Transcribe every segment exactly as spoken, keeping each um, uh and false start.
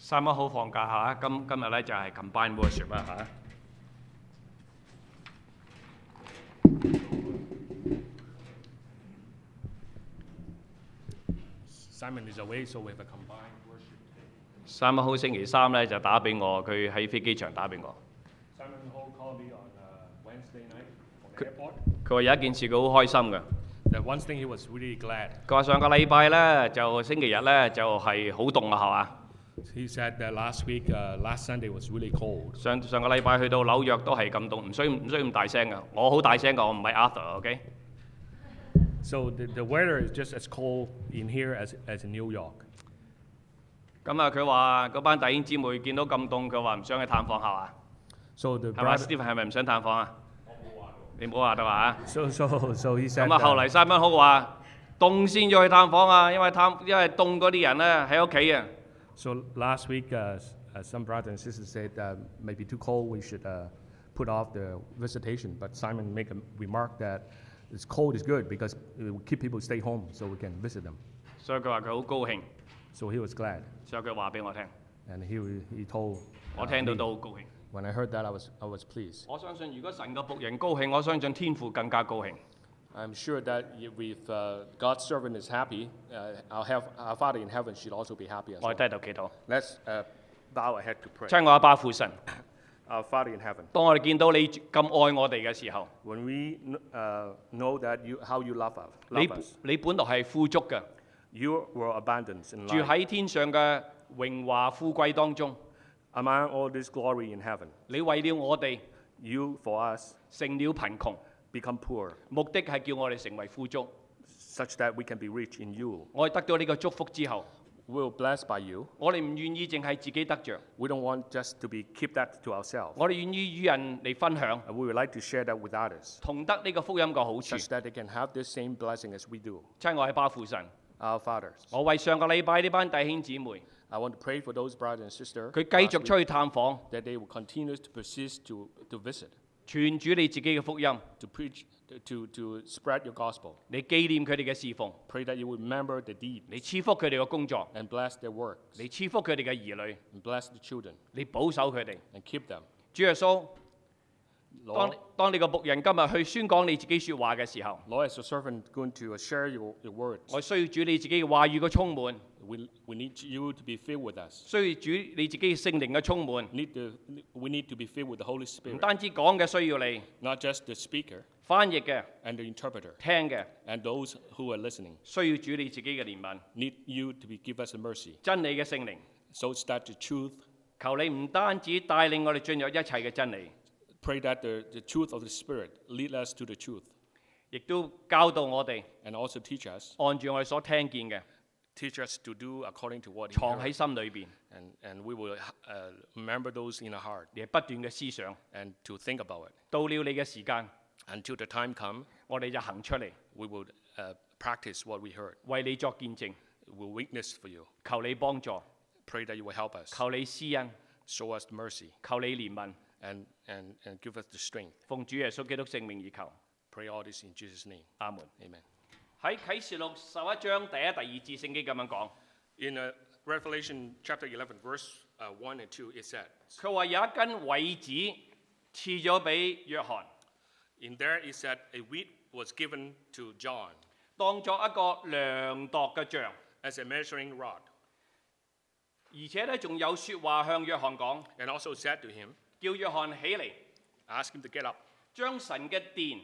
三一好放假嚇，今今日咧就係 combine worship 啊嚇。 Simon is away, so we have a combined worship. 三一好星期三咧就打俾我，佢喺飛機場打俾我。 Simon Ho called me on uh, Wednesday night from the airport. 佢話有一件事佢好開心嘅。 That one thing he was really glad. 佢話上個禮拜咧就星期日咧就係好凍啊，係嘛？ He said that last week, uh, last Sunday was really cold. 上上個禮拜去到紐約都係咁凍，唔需唔需要咁大聲㗎。我好大聲㗎，我唔係 Arthur，OK？ So the, the weather is just as cold in here as, as in New York. 咁啊，佢話嗰班弟兄姊妹見到咁凍，佢話唔想去探訪係嘛？ So the 係嘛 brother, ？Stephen 係咪唔想探訪啊？你唔好話得話啊！ so so so he said. 咁啊，後 Uh, 嚟三蚊好話凍先要去探訪啊，因為探因為凍嗰啲人咧喺屋企啊。 so last week, uh, uh, some brothers and sisters said uh, maybe too cold, we should uh, put off the visitation. But Simon made a remark that it's cold is good because it will keep people stay home so we can visit them. 所以佢話佢好高興， So he was glad, 所以佢話俾我聽， and he he told. 我 uh, 聽到 me. 都好高興。 When I heard that, I was I was pleased. 我相信如果神嘅僕人高興，我相信天父更加高興。 I'm sure that if uh, God's servant is happy, uh, our, have, our Father in heaven should also be happy as 我 well. 哋低頭祈禱， Let's uh, bow our head to pray. 親愛阿爸父神， Our Father in heaven, 當我哋見到你咁愛我哋嘅時候， when we uh, know that you how you love us, 你 love us, 你本來係富足嘅， you were abundant in 住 life. 喺天上嘅榮華富貴當中。 Among all this glory in heaven, 你為了我哋 you for us 成了貧窮， become poor, 目的係叫我哋成為富足。 such that we can be rich in you. 我哋得到呢個祝福之後， We are blessed by you. 我哋唔願意淨係自己得着， We don't want just to be keep that to ourselves. 我哋願意與人嚟分享， And we would like to share that with others, 同得呢個福音嘅好處。 such that they can have the same blessing as we do. 親愛阿爸父神， Our fathers. 我為上個禮拜呢班弟兄姊妹， I want to pray for those brothers and sisters 佢繼續出去探訪， that they will continue to persist to, to visit, 傳主你自己嘅福音， to preach, to, to spread your gospel. 你紀念佢哋嘅侍奉， Pray that you will remember the deed 你賜福佢哋嘅工作， and bless their works 你賜福佢哋嘅兒女， and bless the children 你保守佢哋。 and keep them. 主耶穌，當 Lord, 當你個僕人今日去宣講你自己説話嘅時候， Lord, as your servant going to share your, your words, 我需要主你自己嘅話語嘅充滿， we, we need you to be filled with us. 需要主你自己嘅聖靈嘅充滿。 Need to, we need to be filled with the Holy 唔 Spirit, 單止講嘅需要你， not just the speaker 翻譯嘅、 and the interpreter 聽嘅， and those who are listening. 需要主你自己嘅憐憫， Need you to be, give us a mercy, 真理嘅聖靈。 so that the truth, 求你唔單止帶領我哋進入一切嘅真理， pray that the, the truth of the Spirit lead us to the truth 亦都教導我哋 and also teach us, 按住我哋所聽見嘅， teach us to do according to what he 藏 heard. 喺心裏邊， And, and we will uh, remember those in our heart 亦不斷嘅思想。 and to think about it. 到了你嘅時間， Until the time comes, 我哋就行出嚟， we will uh, practice what we heard. 為你作見證。 We will witness for you. 求你幫助， Pray that you will help us, 求你施恩， show us mercy, 求你憐憫。 and, and, and give us the strength. 奉主耶穌基督聖名而求， Pray all this in Jesus' name. 阿門。 Amen. 喺啟示錄十一章第一、第二節聖經咁樣講， In uh, Revelation chapter eleven, verse uh, one and two, it said, 佢話有一根葦子賜咗俾約翰， In there it said, a wheat was given to John 當作一個量度嘅杖， as a measuring rod, 而且咧仲有説話向約翰講， and also said to him, 叫約翰起嚟， ask him to get up, 將神嘅殿、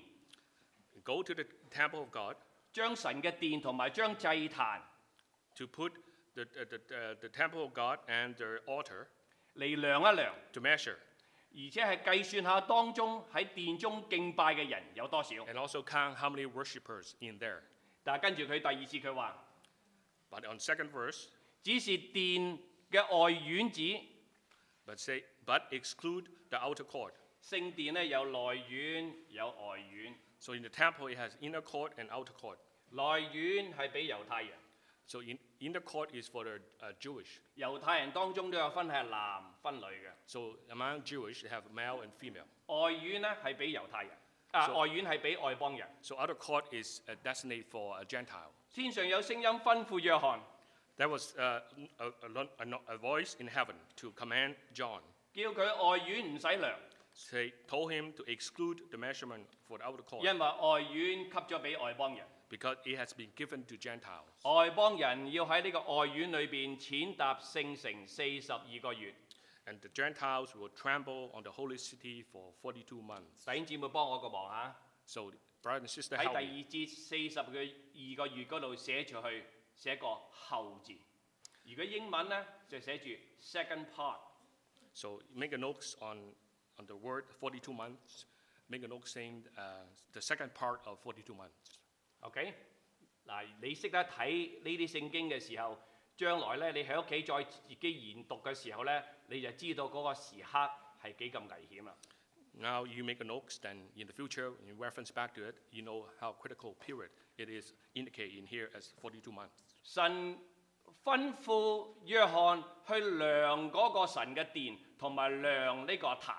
go to the temple of God, 將神嘅殿同埋將祭壇 to put the, the, the, uh, the temple of God and the altar 嚟量一量， to measure, 而且係計算下當中喺殿中敬拜嘅人有多少。 and also count how many worshippers in there. 但係跟住佢第二節佢話， But on second verse, 只是殿嘅外院子， but say, but exclude the outer court. 聖殿咧有內院有外院， So in the temple it has inner court and outer court. 內院係俾猶太人， So in inner court is for the uh, Jewish. 猶太人當中都有分係男分女嘅。 So among Jewish they have male and female. 外院咧係俾猶太人，啊 So- 外院係俾外邦人。 So outer court is uh, designated for a Gentile. 天上有聲音吩咐約翰， There was uh, a, a, a, a voice in heaven to command John. 叫佢外院唔使量， They told him to exclude the measurement for the outer court 因為外院給咗俾外邦人。 because it has been given to Gentiles. 外邦人要喺呢個外院裏邊踐踏聖城四十二個月。 And the Gentiles will tremble on the holy city for forty-two months. 弟兄姊妹幫我個忙啊！ So, brother and sister, 喺 help 第二 me. 節四十個二個月嗰度寫出去，寫個後字。如果英文呢，就寫住 second part。 So, make a note on, on the word forty-two months. Make a note saying uh, the second part of forty-two months. OK， 嗱，你識得睇呢啲聖經嘅時候，將來咧你喺屋企再自己研讀嘅時候咧，你就知道嗰個時刻係幾咁危險啦。 Now you make a note, then in the future, in reference back to it, you know how critical period it is indicated in here as forty-two months. 神吩咐約翰去量嗰個神嘅殿，同埋量呢個壇。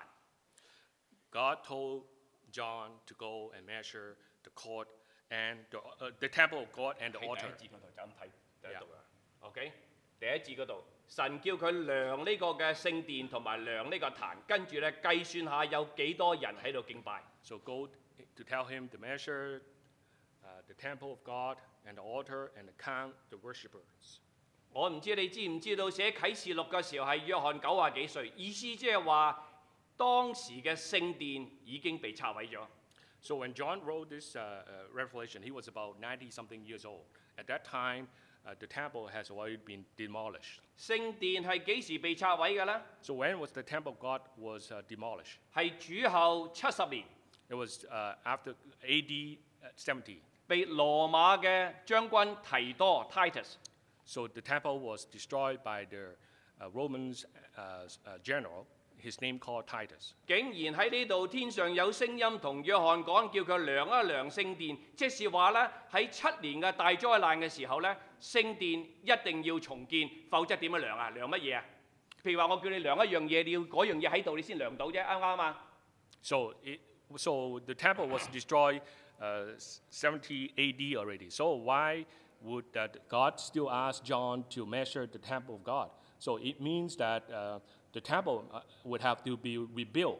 God told John to go and measure the court and the, uh, the temple of God and the 喺 altar. 第一節嗰度就咁睇就喺度啦。OK， 第一節嗰度，神叫佢量呢個嘅聖殿同埋量呢個壇，跟住咧計算下有幾多人喺度敬拜。 So go to tell him to measure uh, the temple of God and the altar and count the worshippers. 我唔知你知唔知道寫啟示錄嘅時候係約翰九啊幾歲，意思即係話當時嘅聖殿已經被拆毀咗。 So when John wrote this uh, uh, revelation, he was about ninety-something years old. At that time, uh, the temple has already been demolished. 聖殿係幾時被拆毀嘅呢？ So when was the temple of God was uh, demolished? 係主後七十年， It was uh, after A D seventy. 被羅馬嘅將軍提多 Titus So the temple was destroyed by the uh, Romans uh, uh, general, his name called Titus. 竟然喺呢度天上有聲音同約翰講，叫佢量一量聖殿，即是話咧喺七年嘅大災難嘅時候咧，聖殿一定要重建，否則點樣量啊？量乜嘢啊？譬如話我叫你量一樣嘢，你要嗰樣嘢喺度你先量到啫，啱唔啱啊？ So, it, so the temple was destroyed uh, seventy A D already. So why would that God still ask John to measure the temple of God? So it means that uh, the temple uh, would have to be rebuilt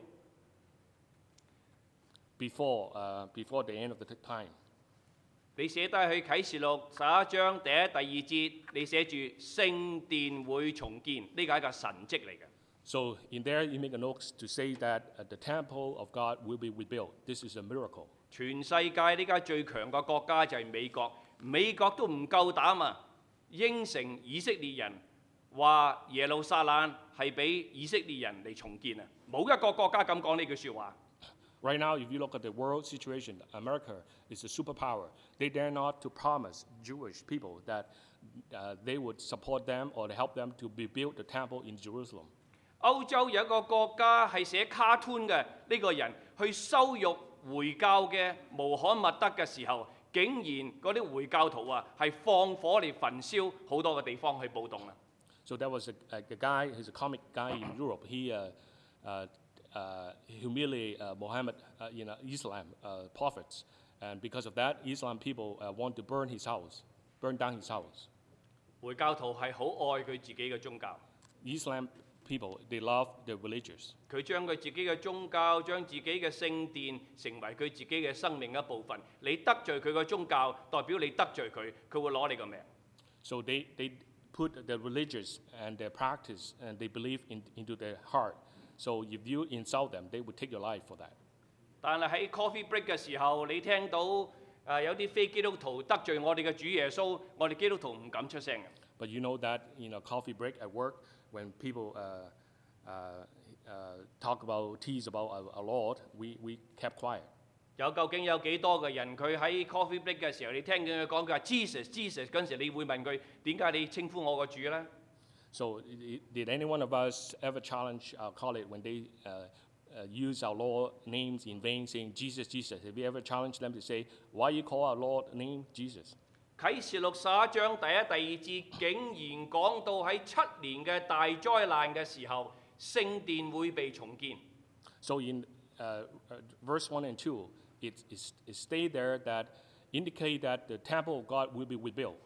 before, uh, before the end of the time. 你寫低去啟示錄十一章第一、第二節，你寫住聖殿會重建，呢個係一個神蹟嚟嘅。 So in there you make a note to say that uh, the temple of God will be rebuilt. This is a miracle. 全世界呢家最強嘅國家就係美國，美國都唔夠膽啊，應承以色列人話耶路撒冷係俾以色列人嚟重建啊！冇一個國家咁講呢句説話。 Right now, if you look at the world situation, America is a superpower. They dare not to promise Jewish people that uh, they would support them or help them to rebuild the temple in Jerusalem. 歐洲有一個國家係寫卡通嘅呢個人去羞辱回教嘅穆罕默德嘅時候，竟然嗰啲回教徒啊係放火嚟焚燒好多嘅地方去暴動啊！ So there was a, a, a guy, he's a comic guy in Europe. He uh, uh, uh, humiliated uh, Muhammad, uh, you know, Islam uh, prophets. And because of that, Islam people uh, want to burn his house, burn down his house. 回教徒係好愛佢自己嘅宗教。 Islam people, they love their religious. 佢將佢自己嘅宗教、將自己嘅聖殿成為佢自己嘅生命一部分。你得罪佢嘅宗教，代表你得罪佢，佢會攞你個命。 So they, they put the religious and their practice and they believe in, into their heart. So if you insult them, they would take your life for that. 但係喺 coffee break 嘅時候，你聽到誒、呃、有啲非基督徒得罪我哋嘅主耶穌，我哋基督徒唔敢出聲嘅。 But you know that in a coffee break at work, when people uh, uh, uh, talk about, tease about our, our Lord, we, we kept quiet. 有究竟有幾多嘅人佢喺 coffee break 嘅時候，你聽見佢講佢話 Jesus Jesus 嗰陣時，你會問佢點解你稱呼我個主咧？ So i- did any one of us ever challenge our colleague when they uh, uh, use our Lord names in vain, saying Jesus, Jesus? Have you ever challenged them to say, why you call our Lord name Jesus? 啟示錄十一章第一、第二節竟然講到喺七年嘅大災難嘅時候，聖殿會被重建。 So in uh, uh, verse one and two, it, it, it stayed there that indicate that the temple of God will be rebuilt.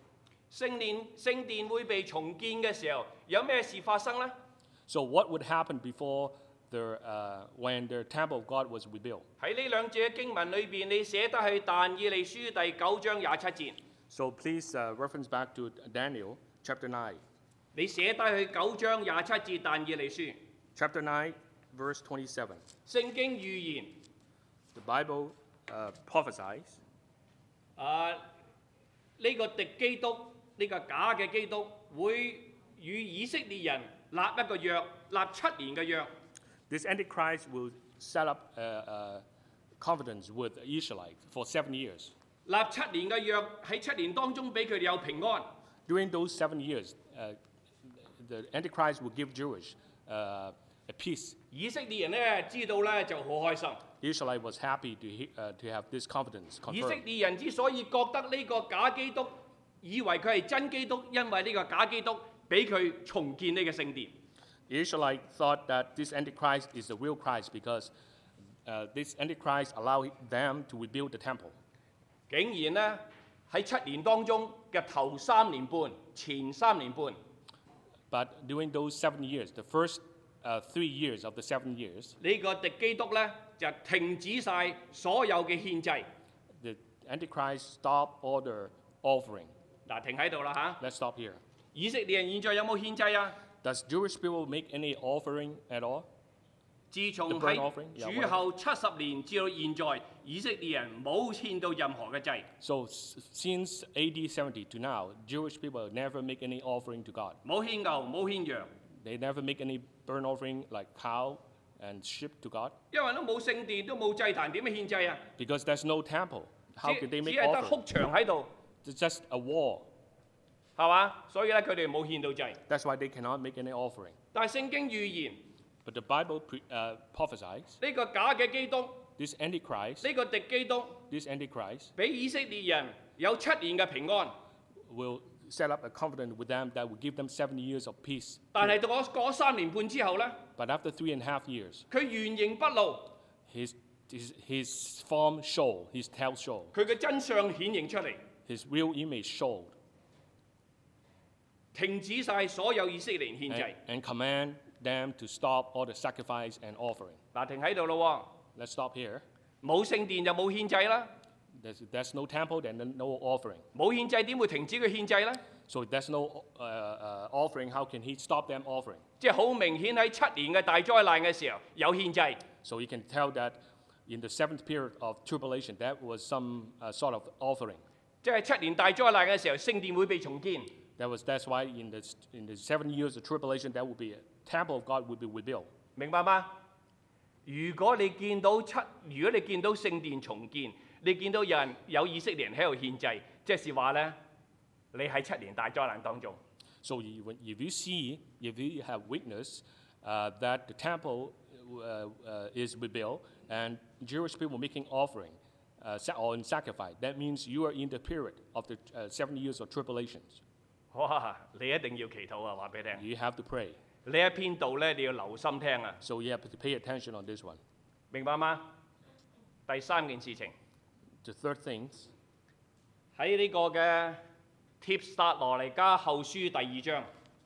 聖殿聖殿會被重建嘅時候，有咩事發生呢？ So what would happen before the, uh, when the temple of God was rebuilt? 喺呢兩節嘅經文裏邊，你寫得去但以理書第九章廿七節， So please uh, reference back to Daniel chapter nine. 你寫得去九章廿七節但以理書， Chapter nine, verse twenty-seven. 聖經預言 The Bible uh, prophesies 啊呢、個敵基督呢、個假嘅基督會與以色列人立一個約，立七年嘅約。 this Antichrist will set up a, a confidence with the Israelites for seven years. 立七年嘅約喺七年當中俾佢哋有平安。 During those seven years, uh, the Antichrist will give Jewish uh, a peace. 以色列人咧知道咧就好開心。 The Israelite was happy to, he- uh, to have this confidence 以色 confirmed. 列人之所以覺得呢個假基督，以為佢係真基督，因為呢個假基督俾佢重建呢個聖殿。 The Israelite thought that this Antichrist is the real Christ because uh, this Antichrist allowed them to rebuild the temple. 竟然呢，喺七年當中嘅頭三年半，前三年半， But during those seven years, the first uh, three years of the seven years, 呢個敵基督呢，就停止晒所有嘅獻祭。 the Antichrist stopped all the offering. 嗱，停喺度啦嚇。 Let's stop here. 以色列人現在有冇獻祭啊？ Does Jewish people make any offering at all? 自從 The burnt 喺 offering? Yeah, 主後七十年至到現在，以色列人冇獻到任何嘅祭， So s- since A D seventy to now, Jewish people never make any offering to God. 冇獻牛，冇獻羊， They never make any burnt offering like cow and sheep to God 因為都冇聖殿，都冇祭壇，點樣獻祭啊？ because there's no temple. How 只 could they 只 make 係得 offering? 哭牆喺度， It's just a wall. 係嘛？所以咧，佢哋冇獻到祭。 That's why they cannot make any offering. 但係聖經預言 But the Bible pre- uh, prophesies 呢個假嘅基督， this Antichrist, 呢個敵基督， this Antichrist 俾以色列人有七年嘅平安。 will set up a covenant with them that will give them seven years of peace. 但係到嗰嗰三年半之後咧， But after three and a half years, 佢原形不露， his, his, his form showed, his tail showed, 佢嘅真相顯現出嚟， his real image showed, 停止晒所有以色列人獻 and, 祭。 and command them to stop all the sacrifice and offering. 嗱，停喺度咯 Let's stop here. 喎，冇聖殿就冇獻祭啦， There's, there's no temple, then no offering. 冇獻祭點會停止佢獻祭咧？ So if there's no uh, uh, offering, how can he stop them offering? 即係好明顯喺七年嘅大災難嘅時候有獻祭， So you can tell that in the seventh period of tribulation, that was some uh, sort of offering. 即係七年大災難嘅時候，聖殿會被重建。 That was, that's why in the, in the seven years of tribulation, that would be a temple of God would be rebuilt. 明白嗎？如果你見到七，如果你見到聖殿重建，你見到有人有以色列人喺度獻祭，即係話咧，你喺七年大災難當中。 So you, when- if you see, if you have witnessed uh, that the temple uh, uh, is rebuilt and Jewish people making offering uh, sa- or in sacrifice, that means you are in the period of the uh, seven years of tribulations. 哇！你一定要祈禱啊！話俾你聽， You have to pray. 呢一篇道咧，你要留心聽啊！ So you have to pay attention on this one. 明白嗎？第三件事情 The third thing, 喺呢個嘅帖撒羅尼迦後書第二章，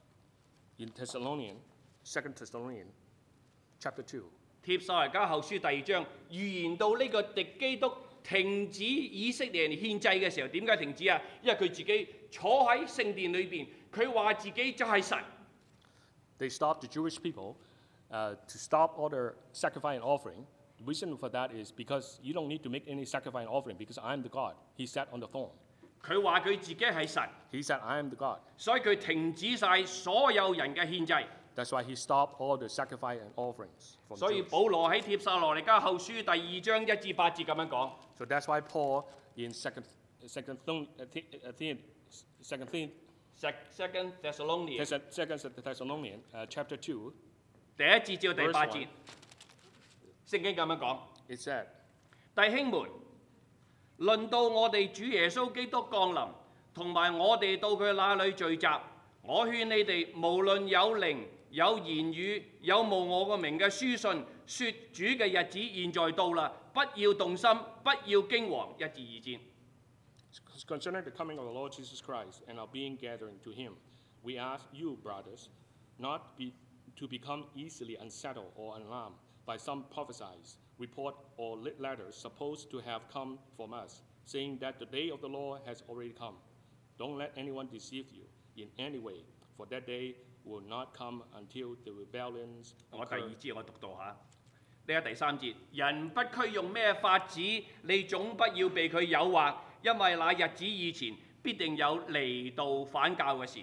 in Thessalonian, Second Thessalonian, chapter two. 帖撒羅尼迦後書第二章預言到呢個敵基督停止以色列人獻祭嘅時候，點解停止啊？因為佢自己坐喺聖殿裏邊，佢話自己就係神。 They stopped the Jewish people uh, to stop all their sacrifice and offering. The reason for that is because you don't need to make any sacrifice and offering because I'm the God. He sat on the throne. 佢話佢自己係神， He said, I am the God. 所以佢停止晒所有人嘅獻祭。 That's why he stopped all the sacrifice and offerings. From 所以 Jews. 保羅喺帖撒羅尼迦後書第二章一至八節咁樣講。 So that's why Paul in Second Second Thon- uh, Thi- uh, Thi- Second Thi- Sec- Second Thessalonians Thess- Second Thessalonian uh, chapter two, 第一節至到第 verse 八 one. 節，聖經咁樣講。 It said, 弟兄們，論到我哋主耶穌基督降臨，同埋我哋到佢那裏聚集，我勸你哋無論有靈、有言語、有冒我個名嘅書信，說主嘅日子現在到啦，不要動心，不要驚惶。一至二節。 Concerning the coming of the Lord Jesus Christ and our being gathering to him, we ask you, brothers, not be, to become easily unsettled or alarmed by some prophesied report or letters supposed to have come from us, saying that the day of the Lord has already come. Don't let anyone deceive you in any way, for that day will not come until the rebellions 我第 occur. 二節我讀到下，呢個第三節，人不拘用咩法子，你總不要被佢誘惑，因為那日子以前必定有離道反教嘅事。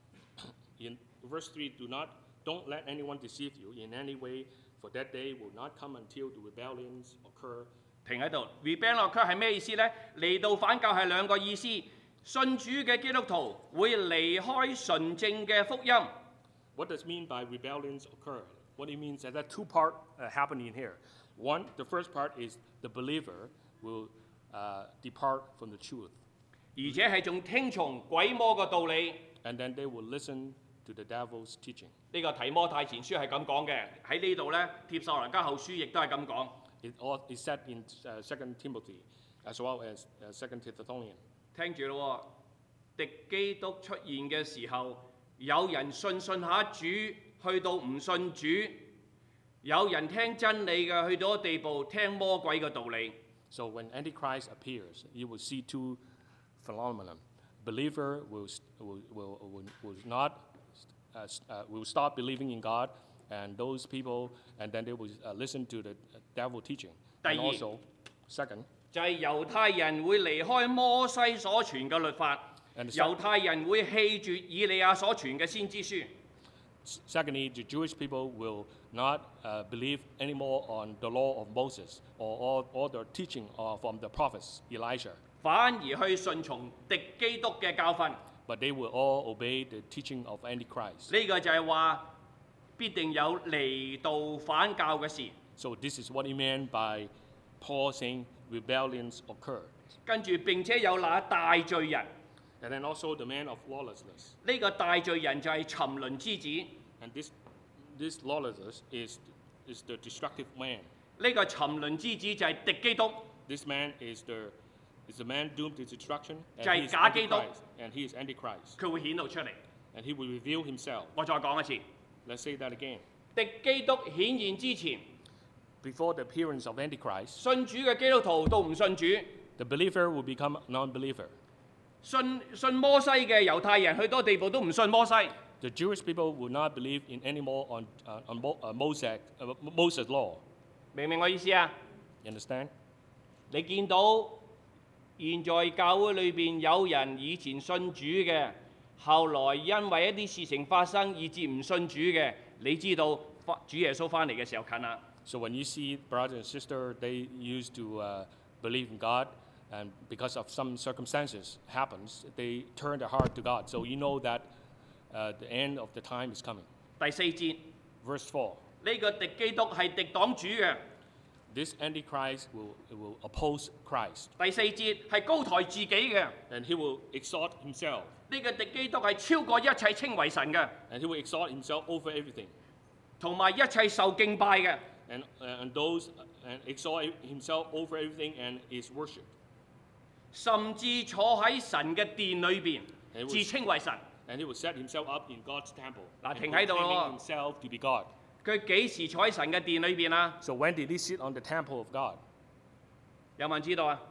In verse three, do not, don't let anyone deceive you in any way, for that day will not come until the rebellions occur. 停喺度 ，rebel occur 係咩意思呢？離道反教係兩個意思。信主嘅基督徒會離開純正嘅福音。 What does it mean by rebellions occur? What it means is that two part uh, happening here. One, the first part is the believer will uh, depart from the truth, 而且係仲聽從鬼魔嘅道理。 and then they will listen to the devil's teaching. 呢個提摩太前書係咁講嘅，喺呢度呢，帖撒羅尼迦後書亦都係咁講。 It all is said in uh, Second Timothy as well as uh, Second Thessalonians. 聽住咯喎，敵基督出現嘅時候，有人信信下主，去到唔信主；有人聽真理嘅，去到一地步聽魔鬼嘅道理。 So when Antichrist appears, you will see two phenomena. Believer will, will, will, will, will not uh, uh, will stop believing in God, and those people, and then they will uh, listen to the devil teaching. And 第二， also, second, 就係猶太人會離開摩西所傳嘅律法， And the 猶太人會棄絕以利亞所傳嘅先知書。 secondly, the Jewish people will not uh, believe anymore on the law of Moses or all, all the teaching uh, from the prophets Elijah, 反而去順從敵基督嘅教訓。 but they will all obey the teaching of Antichrist. 呢個就係話必定有離道反教嘅事。 So this is what he meant by Paul saying rebellions occur. 跟住並且有那大罪人， And then also the man of lawlessness. 呢、個大罪人就係沉淪之子。 And this, this lawlessness is, is the destructive man. 呢、個沉淪之子就係敵基督， This man is the, is the man doomed to destruction, 就係 and he is 假基督。 Antichrist. And he is Antichrist. 佢會顯露出嚟。 And he will reveal himself. 我再講一次， Let's say that again. 敵基督顯現之前， Before the appearance of Antichrist, 信主嘅基督徒都唔信主， the believer will become a non-believer. 信信摩西嘅猶太人去多地步都唔信摩西。 The Jewish people will not believe in anymore on, uh, on Mo, uh, Moses, uh, Moses' law. 明唔明我意思啊？ You understand? 你見到現在教會裏邊有人以前信主嘅，後來因為一啲事情發生以致唔信主嘅，你知道翻主耶穌翻嚟嘅時候近啦。 So when you see brothers and sisters, they used to uh, believe in God, and because of some circumstances happens, they turn their heart to God. So you know that uh, the end of the time is coming. 第四節， Verse four, 呢、個敵基督係敵擋主嘅。 this Antichrist will, will oppose Christ, 第四節係高抬自己嘅。 and he will exalt himself, 呢、個敵基督係超過一切稱為神嘅， and he will exalt himself over everything. 同埋一切受敬拜嘅。 And, uh, and those and exalt himself over everything and is worshipped. 甚至坐喺神嘅殿裏邊， 係會自稱為神。 And he will set himself up in God's temple, 嗱， and 停喺度咯。 proclaiming himself to be God. 佢幾時坐喺神嘅殿裏邊啊？ So when did he sit on the temple of God? 有冇人知道啊？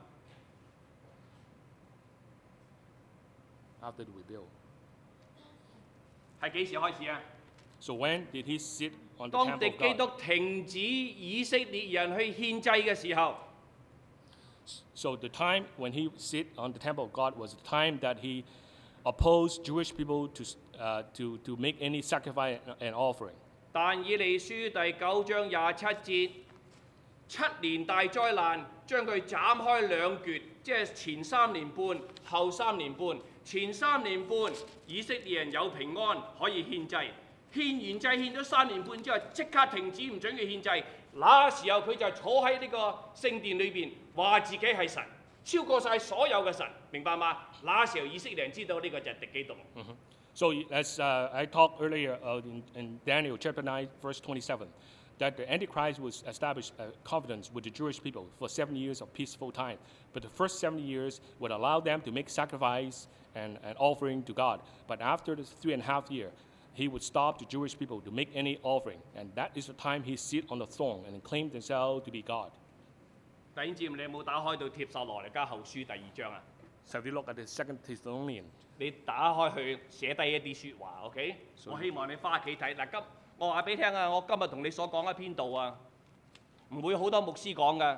After the rebuild. 係幾時開始啊？ So when did he sit on the 當 temple 敵 of 基 God? 督停止以色列人去獻祭嘅時候， So the time when he sit on the temple of God was the time that he opposed Jewish people to, uh, to, to make any sacrifice and offering. 但以利書第九章廿七節，七年大災難將佢斬開兩橛，即係前三年半，後三年半。前三年半以色列人有平安可以獻祭，獻完祭獻咗三年半之後，即刻停止唔準佢獻祭。那時候佢就坐喺呢個聖殿裏邊，話自己係神，超過晒所有嘅神，明白嗎？那時候以色列人知道呢個就係敵基督。 So as uh, I talked earlier uh, in, in Daniel chapter nine, verse twenty-seven, that the Antichrist will establish a covenant with the Jewish people for seven years of peaceful time. But the first seven years would allow them to make sacrifice and an offering to God. But after the three and a half year, he would stop the Jewish people to make any offering. And that is the time he sit on the throne and claim himself to be God. 弟兄姊妹，你有冇打開到帖撒羅尼迦後書第二章啊？ So if you look at the Second Thessalonian, 你打開去寫低一啲説話 ，OK？ 我希望你翻屋企睇。嗱，今我話俾你聽啊，我今日同你所講一篇道啊，唔會好多牧師講噶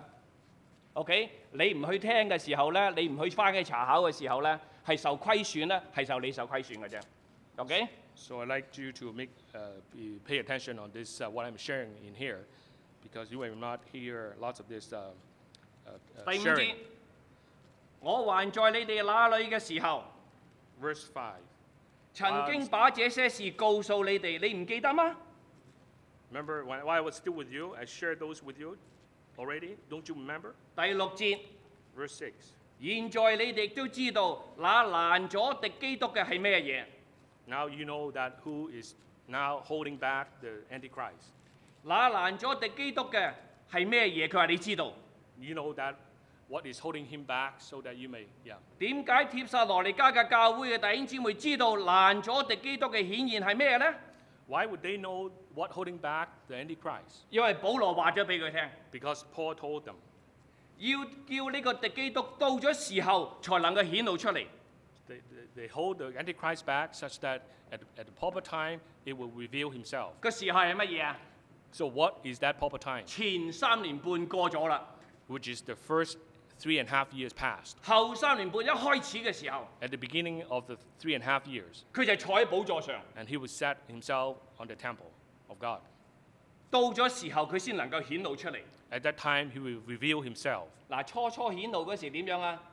，OK？ 你唔去聽嘅時候咧，你唔去翻去查考嘅時候咧，係受虧損咧，係受你受虧損嘅啫 ，OK？ so I'd like you to make uh, be- pay attention on this uh, what I'm sharing in here, because you will not hear lots of this uh, uh, uh, 第五 sharing. 節，我還在你哋那裏嘅時候， Verse five. 曾經把這些事告訴你哋，你唔記得嗎？ Remember when, while I was still with you, I shared those with you already. Don't you remember? 第六節， Verse six. 現在你哋都知道，那攔咗敵基督嘅係咩嘢？ Now you know that who is now holding back the Antichrist. 那攔咗敵基督嘅係咩嘢？佢話你知道。 You know that what is holding him back so that you may, yeah. 點解帖撒羅尼迦嘅教會嘅弟兄姊妹知道攔咗敵基督嘅顯現係咩呢？ Why would they know what holding back the Antichrist? 因為保羅話咗俾佢聽， Because Paul told them 要叫呢個敵基督到咗時候才能夠顯露出嚟。 they, they, they hold the Antichrist back such that at, at the proper time it will reveal himself. 個時候係乜嘢啊？ So what is that proper time? 前三年半過咗啦， Which is the first three and a half years past. 後三年半一開始嘅時候， At the beginning of the three and a half years, 佢就坐喺寶座上。 and he would set himself on the temple of God. 到咗時候佢先能夠顯露出嚟。 At that time, he will reveal himself. 嗱，初初顯露嗰時點樣啊？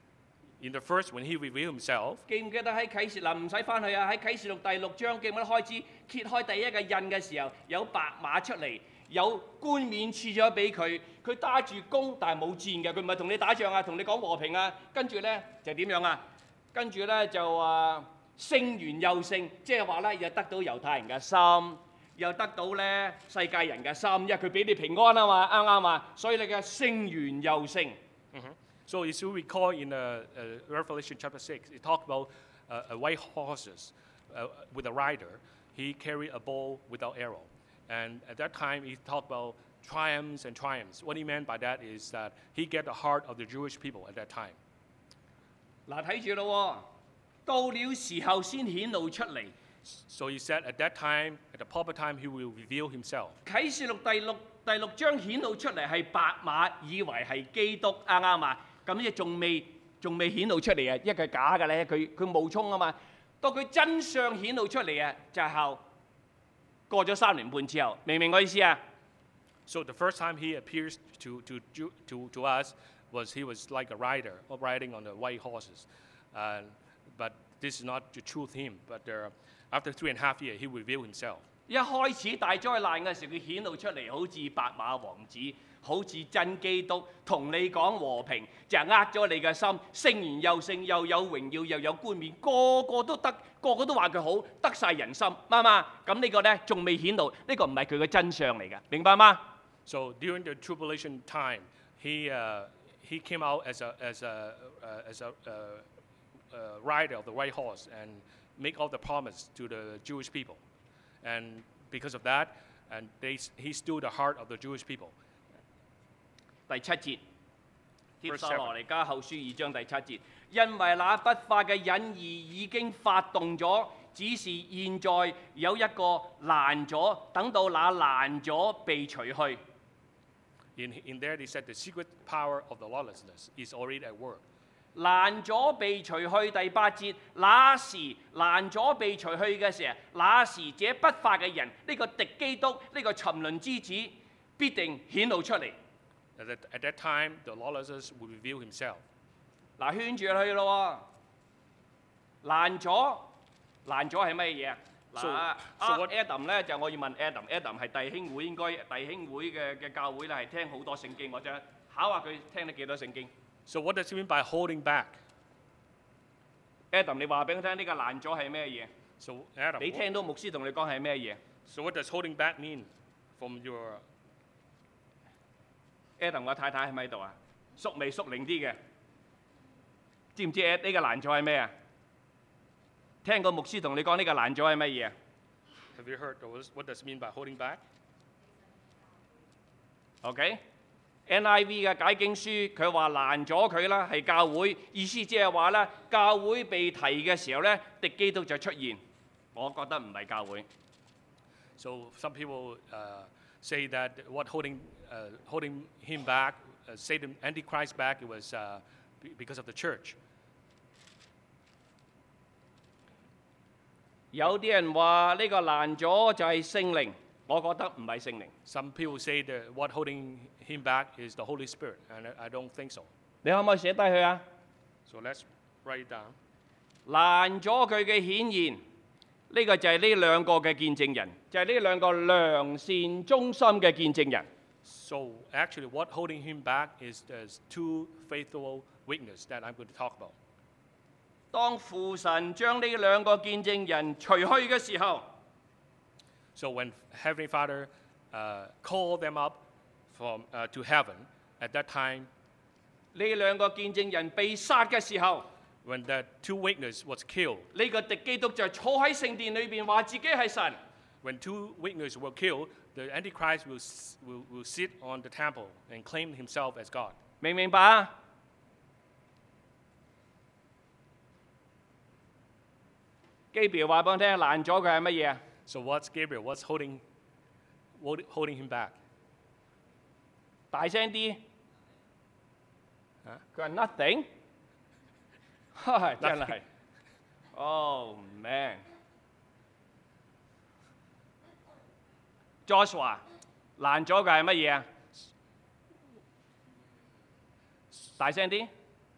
In the first, when he revealed himself, 記唔記得喺啟示嗱唔使翻去啊？喺啟示錄第六章記唔記得開始揭開第一個印嘅時候，有白馬出嚟，有冠冕賜咗俾佢，佢揸住弓但係冇箭嘅，佢唔係同你打仗啊，同你講和平啊。跟住咧就點樣啊？跟住咧就話勝完又勝，即係話咧又得到猶太人嘅心，又得到咧世界人嘅心，因為佢俾你平安啊嘛，啱唔啱啊？所以你嘅勝完又勝。 so as you recall in uh, uh, Revelation chapter six, it talked about uh, a white horses uh, with a rider. He carried a bow without arrow. And at that time, he talked about triumphs and triumphs. What he meant by that is that he get the heart of the Jewish people at that time. 嗱睇住咯喎，到了時候先顯露出嚟。 So he said at that time, at the proper time, he will reveal himself. 啟示錄第六第六章顯露出嚟係白馬，以為係基督，啱唔啱啊？咁即仲未仲未顯露出嚟啊，因為佢係假嘅咧，佢佢冒充啊嘛。到佢真相顯露出嚟啊，就係後過咗三年半之後，明唔明我意思啊？ So the first time he appears to, to, Ju- to, to us was he was like a rider, riding on the white horses. Uh, but this is not the truth him. But uh, after three and a half years, he revealed himself. 一開始大災難嘅時候，佢顯露出嚟好似白馬王子，好似真基督，同你講和平，就係呃咗你嘅心，勝完又勝，又有榮耀，又有冠冕，個個都得，個個都話佢好，得晒人心，啱嘛？咁呢個呢，仲未顯露，呢、個唔係佢嘅真相嚟嘅，明白嗎？ So during the tribulation time, he, uh, he came out as a, as a, uh, as a uh, uh, rider of the white horse and make all the promise to the Jewish people. And because of that, and they, he stole the heart of the Jewish people. 第七節，帖撒羅尼迦後書二章第七節，因為那不法嘅隱意已經發動咗，只是現在有一個攔咗，等到那攔咗被除去。 In, in there, they said the secret power of the lawlessness is already at work. 攔咗被除去第八節，那時攔咗被除去嘅時候，那時這不法嘅人，呢、個敵基督，呢、個沉淪之子，必定顯露出嚟。 At that, at that time, the lawlessness will reveal himself. 嗱，圈住佢咯喎，攔咗，攔咗係乜嘢啊？ 嗱 So- 啊 so what- Adam 咧就我要問 Adam，Adam 係弟兄會應該弟兄會嘅嘅教會咧係聽好多聖經，我想考下佢聽得幾多聖經。 So what does it mean by holding back? Adam，你話俾我聽呢個攔咗係咩嘢？ So Adam, 你聽到牧師同你講係咩嘢？ so what does holding back mean from your Adam 個太太係咪喺度啊？屬微屬靈啲嘅，知唔知呢個攔阻係咩啊？聽個牧師同你講呢個攔阻係乜嘢啊 have you heard what does it mean by holding back? ？OK，N I V 嘅解經書佢話攔阻佢啦，係教會，意思即係話咧，教會被提嘅時候咧，敵基督就出現。我覺得唔係教會。 So some people uh, say that what holding uh, holding him back, uh, Satan, Antichrist back, it was uh, because of the church. 有啲人話呢個攔阻就係聖靈，我覺得唔係聖靈。 Some people say that what holding him back is the Holy Spirit, and I, I don't think so. 你可唔可以寫低佢啊？ So let's write it down. 攔阻佢嘅顯現，呢、個就係呢兩個嘅見證人，就係、是、呢兩個良善忠心嘅見證人。 So actually, what holding him back is there's two faithful witnesses that I'm going to talk about. 當父神將呢兩個見證人除去嘅時候， So when Heavenly Father uh, called them up from uh, to heaven, at that time, 呢兩個見證人被殺嘅時候， when the two witnesses was killed, 呢個敵基督就坐喺聖殿裏邊話自己係神。 when two witnesses were killed, the Antichrist will, s- will, will sit on the temple and claim himself as God. 明唔明白啊？基表話俾我聽，攔咗佢係乜嘢啊？ So what's Gabriel? What's holding, hold- holding him back? 大聲啲！佢話 nothing， 哈真係。Oh man！ Joshua 攔咗佢係乜嘢啊？大聲啲！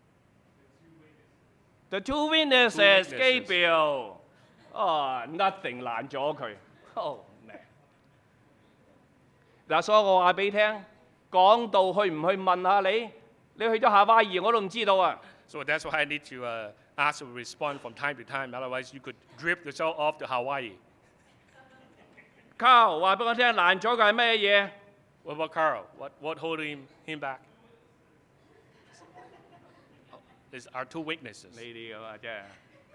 The two witnesses, Two witnesses. Gabriel。哦 ，nothing 攔咗佢。Oh man！嗱，所以我話俾你聽，講道去唔去問下你？你去咗夏威夷我都唔知道啊！ So that's why I need to uh, ask to respond from time to time. Otherwise, you could drift yourself off to Hawaii. Carl 話俾我聽，攔咗佢係咩嘢？ What about Carl? What, what holding him back? Is our two witnesses. 呢啲咁啊，真係。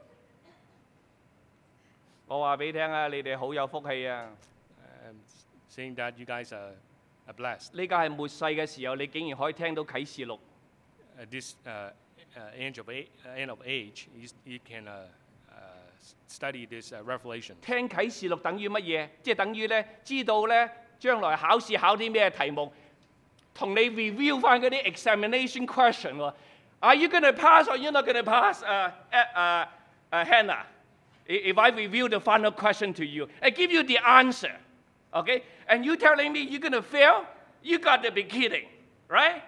我話俾你聽啊，你哋好有福氣啊！ Um, saying that you guys are, are blessed. 呢家係末世嘅時候，你竟然可以聽到啟示錄。 Uh, this uh, uh, end of age, uh, end of age, you, you can uh, uh, study this uh, revelation. 聽啟示錄等於乜嘢？即係等於咧，知道咧將來考試考啲咩題目，同你 review 翻嗰啲 examination question 喎。Are you going to pass or you're not going to pass? Uh, uh, uh, Hannah, if I review the final question to you, I give you the answer, okay? And you telling me you're going to fail? You got to be kidding, right?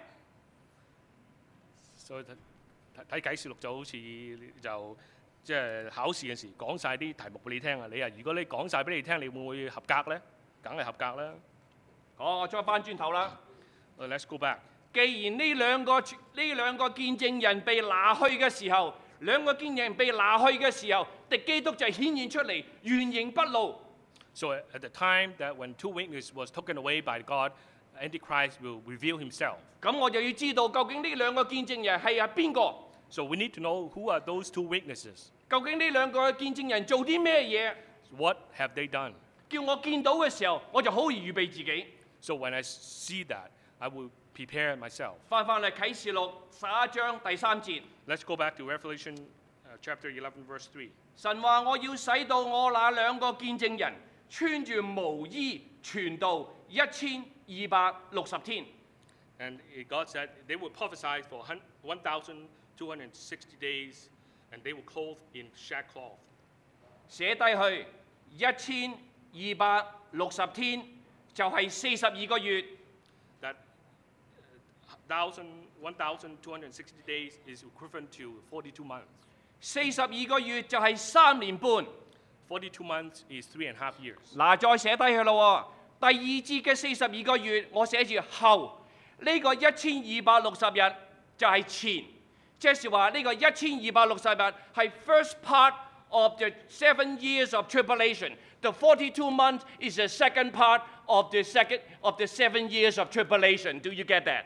所以睇睇啟示錄就好似就即係考試嘅時講晒啲題目俾你聽啊！你啊，如果你講晒俾你聽，你會唔會合格咧？梗係合格啦。 好，我再翻轉頭啦。 Uh, let's go back. 既然呢兩個呢兩個見證人被拿去嘅時候，兩個見證人被拿去嘅時候，敵基督就顯現出嚟，原形不露。 So at the time that when two witnesses was taken away by God, Antichrist will reveal himself. 咁我就要知道究竟呢兩個見證人係啊邊個？ So we need to know who are those two witnesses. 究竟呢兩個見證人做啲咩嘢？ What have they done? 叫我見到嘅時候，我就好易預備自己。 So when I see that, I will prepare myself. 翻返嚟啟示錄十一章第三節， Let's go back to Revelation uh, chapter eleven, verse three. 神話我要使到我那兩個見證人穿住毛衣傳道一千二百六十天。 And God said they will prophesy for one thousand two hundred sixty days, and they will clothe in sackcloth. 寫低去一千二百六十天就係四十二個月。 That thousand, one thousand two hundred sixty days is equivalent to forty-two months. 四十二個月就係三年半。 forty-two months is three and a half years. 嗱，再寫低佢咯喎。第二節嘅四十二個月，我寫住後。呢、個一千二百六十日就係前，即係話呢個一千二百六十日係 first part of the seven years of tribulation. The forty-two months is the second part of the second of the seven years of tribulation. Do you get that?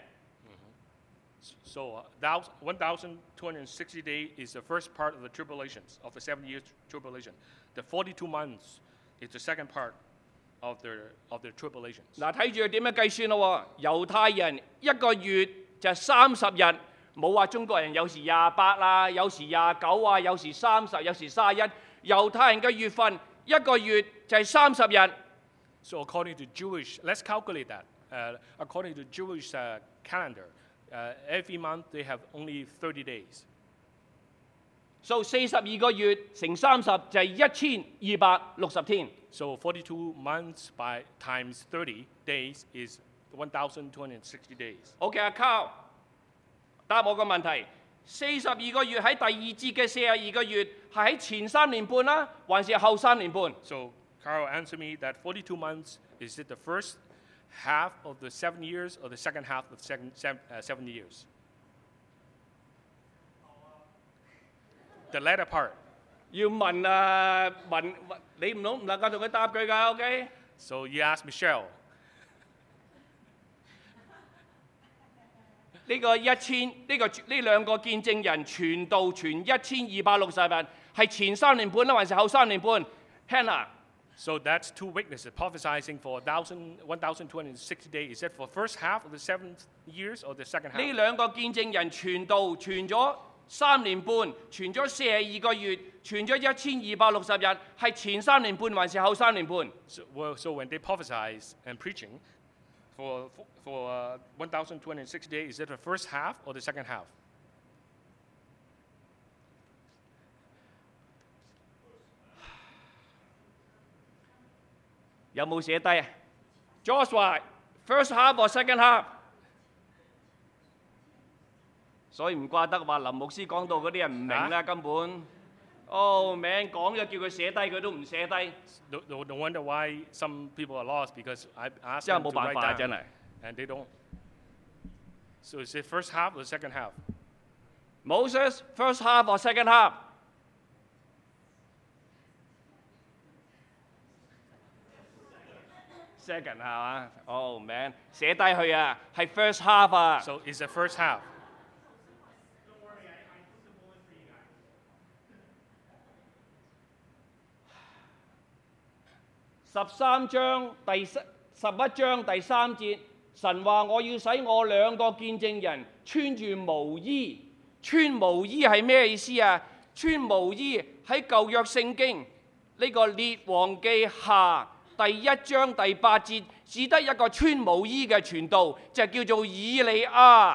So uh, one thousand two hundred sixty days is the first part of the tribulations, of the seven years tribulation. The forty-two months is the second part of the, of the tribulations. 嗱，睇住佢點樣計算咯喎。猶太人一個月就三十日，冇話中國人有時廿八啊，有時廿九啊，有時三十，有時三十一。猶太人嘅月份一個月就係三十日。 So according to Jewish, let's calculate that. Uh, according to Jewish uh, calendar, uh, every month they have only thirty days. 數四十二個月乘三十就係一千二百六十天。 So forty-two months by times thirty days is one thousand two hundred sixty days. OK， 阿 Carl， 答我個問題。四十二個月喺第二節嘅四十二個月係喺前三年半啦，還是後三年半？ So Carl, answer me that forty-two months, is it the first half of the seven years or the second half of the second seven, uh, seven years? The latter part. 要問啊問你唔能唔能夠同佢答佢㗎 ，OK？ So you ask Michelle. 呢個一千呢個呢兩個見證人傳道傳一千二百六十日，係前三年半啦，還是後三年半 ？Hannah。 So that's two witnesses prophesying for one thousand two hundred sixty days. Is that for first half of the seven years or the second half? 呢兩個見證人傳道傳咗三年半，傳咗四十二個月，傳咗一千二百六十日，係前三年半還是後三年半？ So, well, so when they prophesy and preaching for for, for uh, one thousand two hundred sixty days, is it the first half or the second half? 有冇寫低啊 ？Josh 話 first half or second half， 所以唔怪得話林牧師講到嗰啲人唔明啦， 啊、 根本。哦，名講咗叫佢寫低，佢都唔寫低。 No, no, no wonder why some people are lost because I asked 真係 them 冇 to 辦 write 法啊！ down, 真係。 and they don't. So is it first half or second half? Moses first half or second half？ second 係嘛？哦，名寫低佢啊，係 first half 啊。 So it's the first half. 十三章第十十一章第三節，神話我要使我兩個見證人穿住毛衣。穿毛衣係咩意思啊？穿毛衣喺舊約聖經呢個列王記下第一章第八節，只得一個穿毛衣嘅傳道，就叫做以利亞。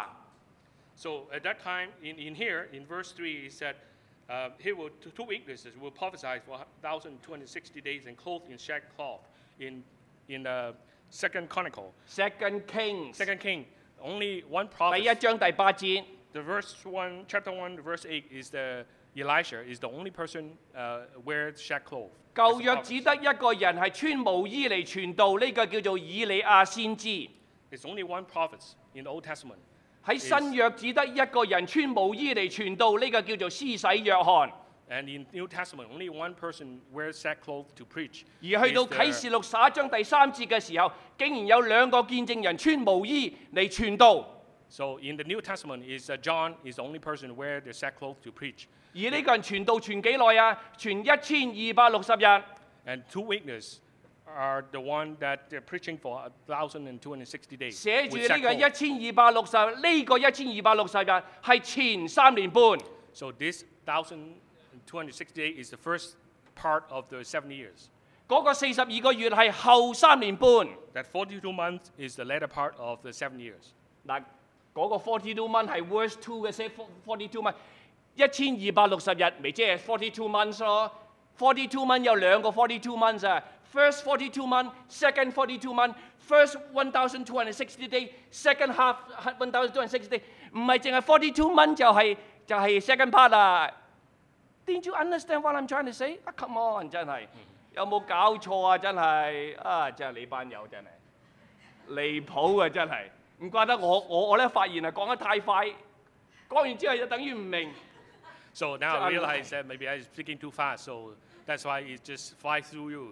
So at that time, in, in here, in verse three, it said, uh, here will two, two witnesses will prophesy for one thousand two hundred sixty days and clothed in sackcloth. In in the Second Chronicle, Second Kings Second King, only one 第 prophet. 一章第八節。 The verse one, chapter one, verse eight is the Elisha is the only person uh, wears sackcloth. 舊約只得一個人係穿毛衣嚟傳道，呢、這個叫做以利亞先知。 It's only one prophet in the Old Testament. 喺新約只得一個人穿毛衣嚟傳道，呢、這個叫做施洗約翰。 And in New Testament, only one person wears sackcloth to preach. 而去到 Is the- 啟示錄十一章第三節嘅時候，竟然有兩個見證人穿毛衣嚟傳道。 So in the New Testament, is uh, John is the only person wear the sackcloth to preach. 而呢個人傳道傳幾耐啊？傳一千二百六十日。 And two witnesses are the one that they're preaching for one thousand two hundred sixty days. 寫住 with 呢個 sackcloth. 一千二百六十，呢個一千二百六十日係前三年半。 So this one thousand two hundred sixty days is the first part of the seven years. 嗰個四十二個月係後三年半。 That forty-two months is the latter part of the seven years. 嗱，嗰個 forty two month 係 verse two 嘅寫 forty two month， 一千二百六十日，咪即係 forty two months 咯。forty two month 有兩個 forty two months 啊 ，first forty two month，second forty two month，first one thousand two hundred sixty day，second half one thousand two hundred sixty day，唔係淨係 forty two month 就係、是、就係、是、second part 啊。Didn't you understand what I'm trying to say？啊 ，come on， 真係有冇搞錯啊？真係啊，真係你班友真係離譜啊！真係。 唔怪得我我我咧發言係講得太快，講完之後就等於唔明。 So now I 真係 realize that maybe I'm speaking too fast, so that's why it just flies through you.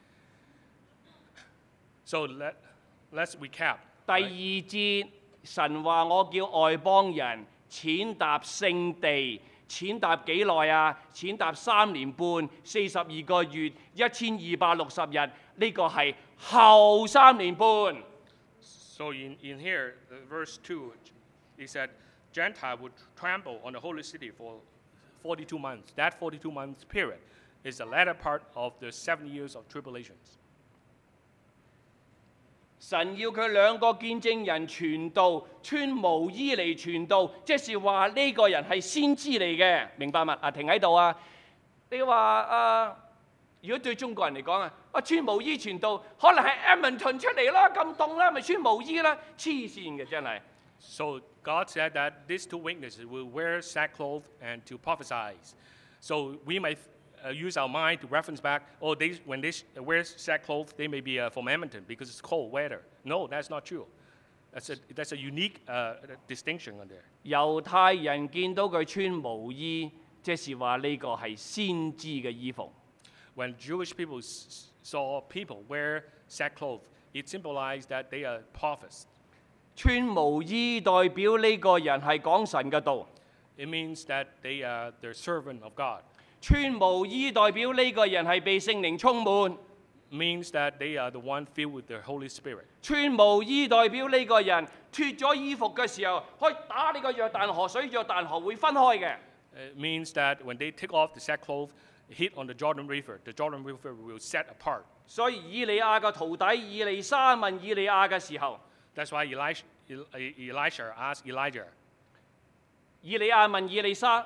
So let, let's recap. 第二節，神話我叫外邦人踐踏聖地，踐踏幾耐啊？踐踏三年半、四十二個月、一千二百六十日，呢個係後三年半。 So in, in here, uh, verse two, he said, Gentile would trample on the holy city for forty-two months. That forty-two months period is the latter part of the seven years of tribulations. 神要佢兩個見證人傳道，穿毛衣嚟傳道，即是話呢個人係先知嚟嘅，明白嗎？啊，停喺度啊！你話啊，如果對中國人嚟講啊，啊穿毛衣傳道，可能係 Edmonton 出嚟啦，咁凍啦，咪穿毛衣啦，黐線嘅真係。 So God said that these two witnesses will wear sackcloth and to prophesy. So we might uh, use our mind to reference back, oh, they, when they wear sackcloth, they may be uh, from Edmonton because it's cold weather. No, that's not true. That's a, that's a unique uh, distinction on there. 猶太人見到佢穿毛衣，即是話呢個係先知嘅衣服。 When Jewish people s- saw people wear sackcloth, it symbolized that they are prophets. 穿毛衣代表呢個人係講神嘅道， It means that they are the servant of God. 穿毛衣代表呢個人係被聖靈充滿， Means that they are the one filled with the Holy Spirit. 穿毛衣代表呢個人脱咗衣服嘅時候，可以打呢個約旦河水，約旦河會分開嘅。 It means that when they take off the sackcloth, hit on the Jordan River, the Jordan River will set apart. 所以以利亞嘅徒弟以利沙問以利亞嘅時候， That's why Elisha, El- Elisha asked Elijah. 以利亞問以利沙，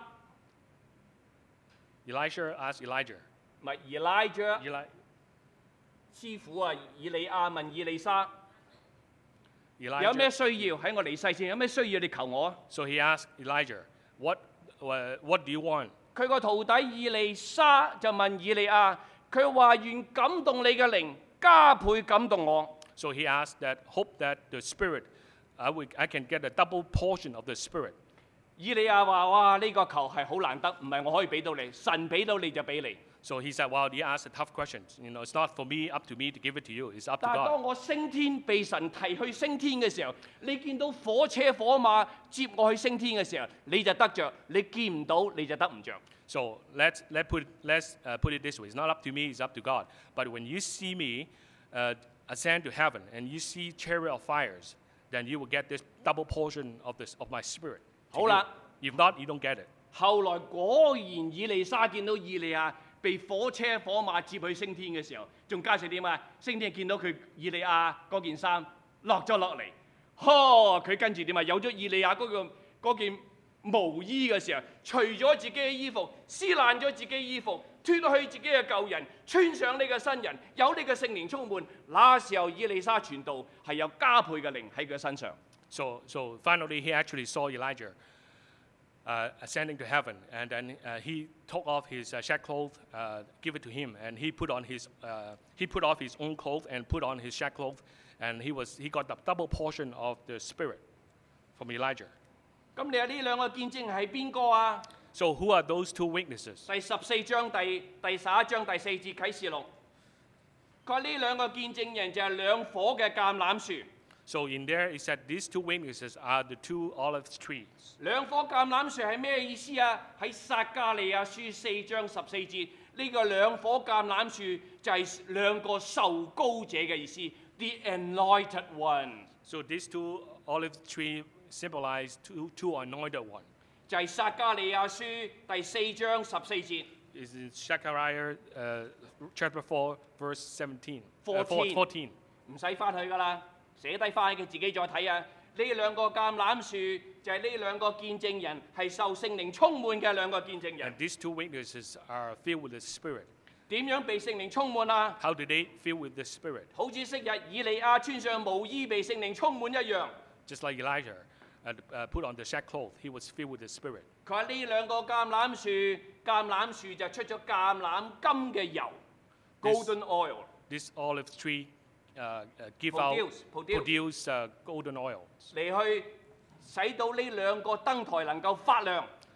Elisha asked Elijah. 唔係 Elijah Eli, 師傅啊，以利亞問以利沙。 Elijah. 有咩需要喺我離世前有咩需要你求我啊？ So he asked Elijah, what, uh, what do you want? 佢個徒弟以利沙就問以利亞，佢話願感動你嘅靈，加倍感動我。 So he asked that, hope that the Spirit, I, will, I can get a double portion of the Spirit. 以利亞話：哇，呢、個球係好難得，唔係我可以俾到你，神俾到你就俾你。 So he said, well, you asked a tough question. You know, it's not for me, up to me to give it to you. It's up to 但係 God. 當我升天被神提去升天嘅時候，你見到火車火馬接我去升天嘅時候，你就得着；你見唔到你就得唔着。 So let's, let put, let's uh, put it this way. It's not up to me, it's up to God. But when you see me uh, ascend to heaven and you see chariot of fires, then you will get this double portion of, this, of my spirit. to 好啦。 you. If not, you don't get it. 後來果然以利沙見到以利亞被火車火馬接去升天嘅時候，仲加上點啊？升天見到佢以利亞嗰件衫落咗落嚟，呵！佢跟住點啊？有咗以利亞嗰、個嗰件毛衣嘅時候，除咗自己嘅衣服，撕爛咗自己嘅衣服，脱去自己嘅舊人，穿上呢個新人，有呢個聖靈充滿。那時候以利沙傳道係有加倍嘅靈喺佢身上。 So, so finally, he actually saw Elijah uh, ascending to heaven, and then uh, he took off his uh, sackcloth, uh, give it to him, and he put on his uh, he put off his own clothes and put on his sackcloth, and he was he got the double portion of the spirit from Elijah. 咁你話呢兩個見證係邊個啊？ So who are those two witnesses? 第十四章第第十一章第四節啟示錄，佢話呢兩個見證人就係兩棵嘅橄欖樹。 So in there, it said these two witnesses are the two olive trees. 兩棵橄欖樹係咩意思啊？喺撒迦利亞書四章十四節，呢、個兩棵橄欖樹就係兩個受膏者嘅意思 ，the anointed ones。 So these two olive trees symbolize two two anointed ones. 就係撒迦利亞書第四章十四節。 Is in Zechariah uh, chapter four, verse seventeen. Uh, fourteen. fourteen. 唔使翻去噶啦，寫低翻去佢自己再睇啊！呢兩個橄欖樹就係呢兩個見證人係受聖靈充滿嘅兩個見證人。 And these two witnesses are filled with the Spirit. 點樣被聖靈充滿啊？ How did they fill with the Spirit? 好似昔日以利亞穿上毛衣被聖靈充滿一樣。 Just like Elijah uh, uh, put on the sackcloth, he was filled with the Spirit. 佢話呢兩個橄欖樹，橄欖樹就出咗橄欖金嘅油 This- （golden oil） This olive tree uh, uh, give out Produce- produce. produce uh, golden oil. 嚟去使到呢兩個燈台能夠發亮。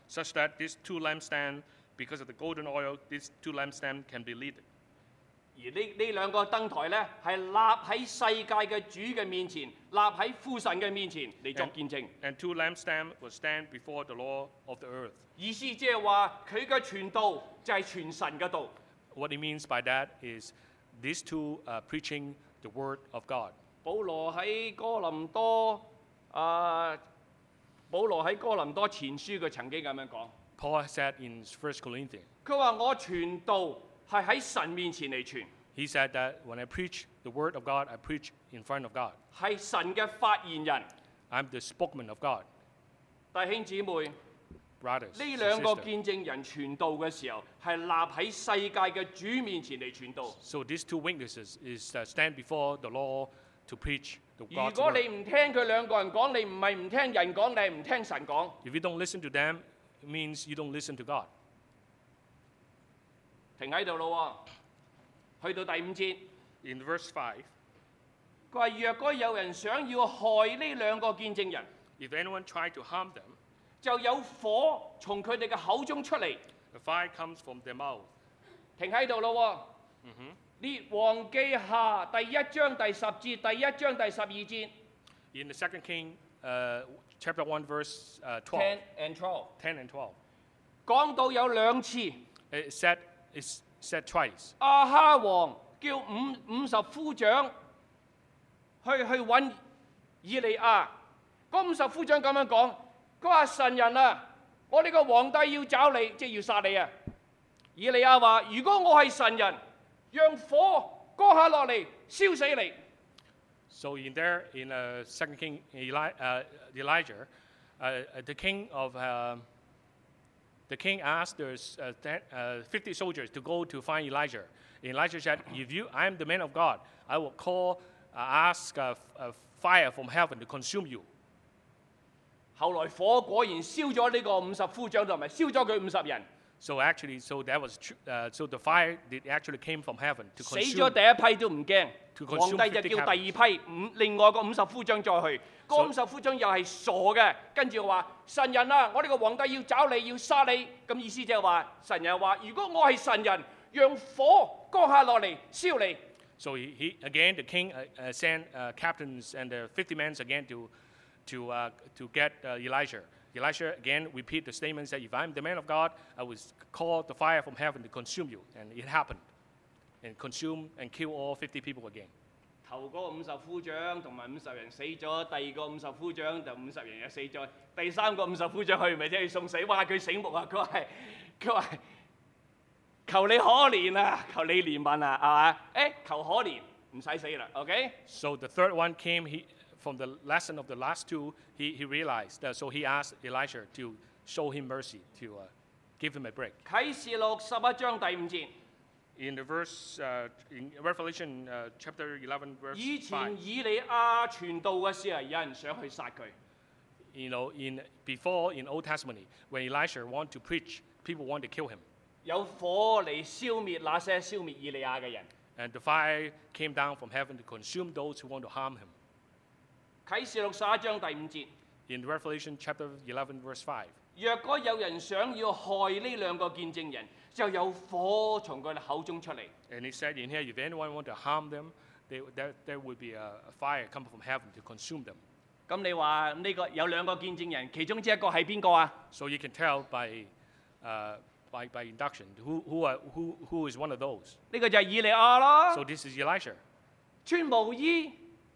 such that these two lampstands, because of the golden oil, these two lampstands can be lit. 而呢呢兩個燈台咧，係立喺世界嘅主嘅面前，立喺父神嘅面前嚟作見證。 And two lampstands will stand before the Lord of the earth. 意思即係話佢嘅傳道就係傳神嘅道。 What he means by that is these two uh, preaching the word of God. 保羅喺哥林多啊，保羅喺哥林多前書佢曾經咁樣講， Paul said in First Corinthians, 佢話我傳道係喺神面前嚟傳， he said that when I preach the word of God, I preach in front of God. 係神嘅發言人。 I'm the spokesman of God. 弟兄姊妹， Brothers, 呢 and 兩個 sisters. 見證人傳道嘅時候，係立喺世界嘅主面前嚟傳道。 So these two witnesses is uh, stand before the Lord to preach the 如 God's 果你 word. 唔聽佢兩個人講，你唔係唔聽人講，你係唔聽神講。 If you don't listen to them, it means you don't listen to God. 停喺度咯喎，去到第五節， In verse five, 佢話：若果有人想要害呢兩個見證人， if anyone tried to harm them, 就有火從佢哋嘅口中出嚟。 the fire comes from their mouth. 停喺度咯喎。列王記下第一章第十節，第一章第十二節。 In the Second King, uh, chapter one, verse uh, Ten twelve, and twelve。 ten and twelve, 講到有兩次， it said it's said twice. 亞哈王叫五五十夫長去去揾以利亞。嗰五十夫長咁樣講，佢話神人啊，我呢個皇帝要找你，即係要殺你啊！以利亞話：如果我係神人，讓火降下落嚟，燒死你。 So in there, in uh, Second King, Eli, uh, Elijah, uh, the king of uh, the king asked the uh, ten, uh, fifty soldiers to go to find Elijah. Elijah said, "If you, I am the man of God, I will call, uh, ask uh, uh, fire from heaven to consume you." 後來火果然燒咗呢個五十夫長同埋燒咗佢五十人， So actually, so that was true. Uh, so the fire it actually came from heaven to 死 consume. 咗第一批都唔驚， To 皇 consume 帝就 fifty 叫第二批五另外個五十夫長再去，嗰 So- 五十夫長又係傻嘅，跟住話神人啊，我呢個皇帝要找你要殺你，咁意思就係話神人話如果我係神人，讓火降下落嚟燒你。 So he, he again, the king uh, uh, sent uh, captains and the fifty men again to to uh, to get uh, Elijah. Elijah again repeat the statement, said, "If I'm the man of God, I will call the fire from heaven to consume you." And it happened, and consume and kill all fifty people again. 頭嗰五十夫長同埋五十人死咗，第二個五十夫長就五十人又死咗，第三個五十夫長去咪即係送死？哇！佢醒目啊！佢話佢話求你可憐啊，求你憐憫啊，係嘛？誒，求可憐唔使死啦 ，OK？ So the third one came he, from the lesson of the last two. He, he realized that, so he asked Elijah to show him mercy, to uh, give him a break. 啟示錄十一章第五節， In the verse uh, in Revelation uh, chapter eleven, verse 以 five. 前以利亞傳道嘅時候，有人想去殺佢。 You know, in before in Old Testament, when Elisha want to preach, people want to kill him, 有火嚟消滅那些消滅以利亞嘅人。 and the fire came down from heaven to consume those who want to harm him. 啟示錄十一章第五節， In Revelation chapter eleven, verse five, 若果有人想要害呢兩個見證人，就有火從佢哋口中出嚟。 and he said in here, if anyone want to harm them, they, there, there will be a, a fire coming from heaven to consume them. 咁你話呢個有兩個見證人，其中之一個係邊個啊？ So you can tell by, uh, by, by induction who, who, are, who, who is one of those. 呢個就係以利亞咯， So this is Elisha. 穿毛衣，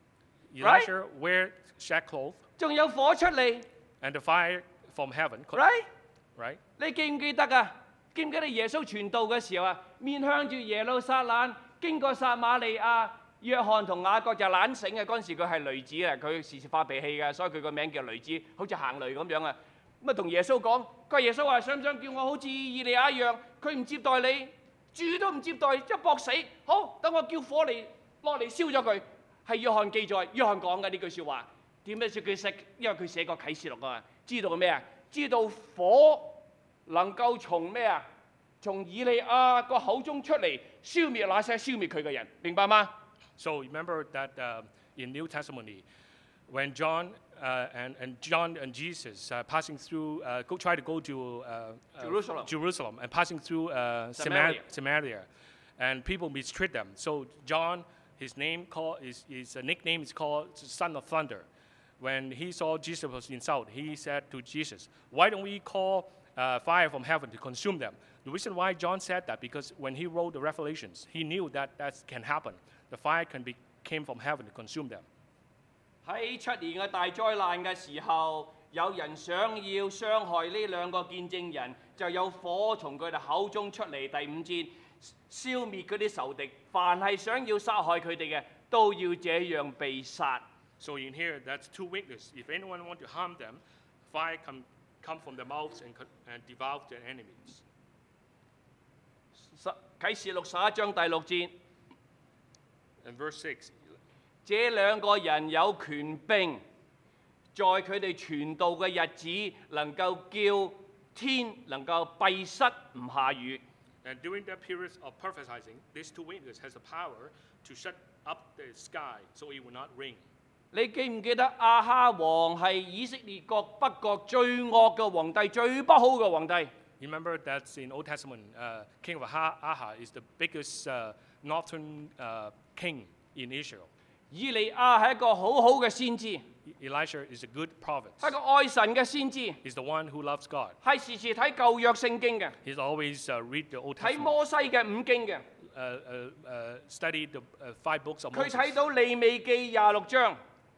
Elisha wear sackcloth 仲有火出嚟 and the fire from heaven, co- ，right？ right? 你記唔記得啊？記唔記得耶穌傳道嘅時候啊，面向住耶路撒冷，經過撒瑪利亞，約翰同雅各就懶醒嘅。嗰陣時佢係雷子啊，佢時時發脾氣嘅，所以佢個名叫雷子，好似行雷咁樣啊。咁啊同耶穌講，佢話耶穌話想唔想叫我好似以利亞一樣？佢唔接待你，住都唔接待，一搏死。好，等我叫火嚟落嚟燒咗佢。係約翰記載，約翰講嘅呢句説話。點解佢識？因為佢寫過啟示錄啊，知道咩啊？知道火能夠從咩啊？從以利亞個口中出嚟，消滅那些消滅佢嘅人，明白嗎？ So remember that uh, in New Testament, when John uh, and, and John and Jesus uh, passing through, uh, go try to go to uh, uh, Jerusalem. Jerusalem and passing through uh, Samaria. Samaria. Samaria, and people mistreat them. So John, his name called his, his uh, nickname is called Son of Thunder. When he saw Jesus was insulted, he said to Jesus, "Why don't we call uh, fire from heaven to consume them?" The reason why John said that, because when he wrote the Revelations, he knew that that can happen. The fire can be came from heaven to consume them. 喺七年嘅大災難嘅時候，有人想要傷害呢兩個見證人，就有火從佢哋口中出嚟。第五節，消滅嗰啲仇敵，凡係想要殺害佢哋嘅，都要這樣被殺。 So in here, that's two witnesses. If anyone want to harm them, fire can come from their mouths and, co- and devour their enemies. 十啟示錄十一章第六節， And verse six, 這兩個人有權柄，在佢哋傳道嘅日子，能夠叫天能夠閉塞唔下雨。 and during that period of prophesying, these two witnesses has the power to shut up the sky so it will not rain. 你記唔記得亞哈王係以色列國北國最惡嘅皇帝，最不好嘅皇帝？ Remember that in Old Testament, uh, King of Ah- Aha is the biggest uh, northern uh, king in Israel. 以利亞係一個好好嘅先知，係 Elisha is a good prophet. 一個愛神嘅先知， He's the one who loves God. 係時時睇舊約聖經嘅， He's always uh, read the Old 睇 Testament, 摩西嘅五經嘅。 uh, uh, uh, study the uh, five books of 佢 Moses. 睇到利未記廿六章，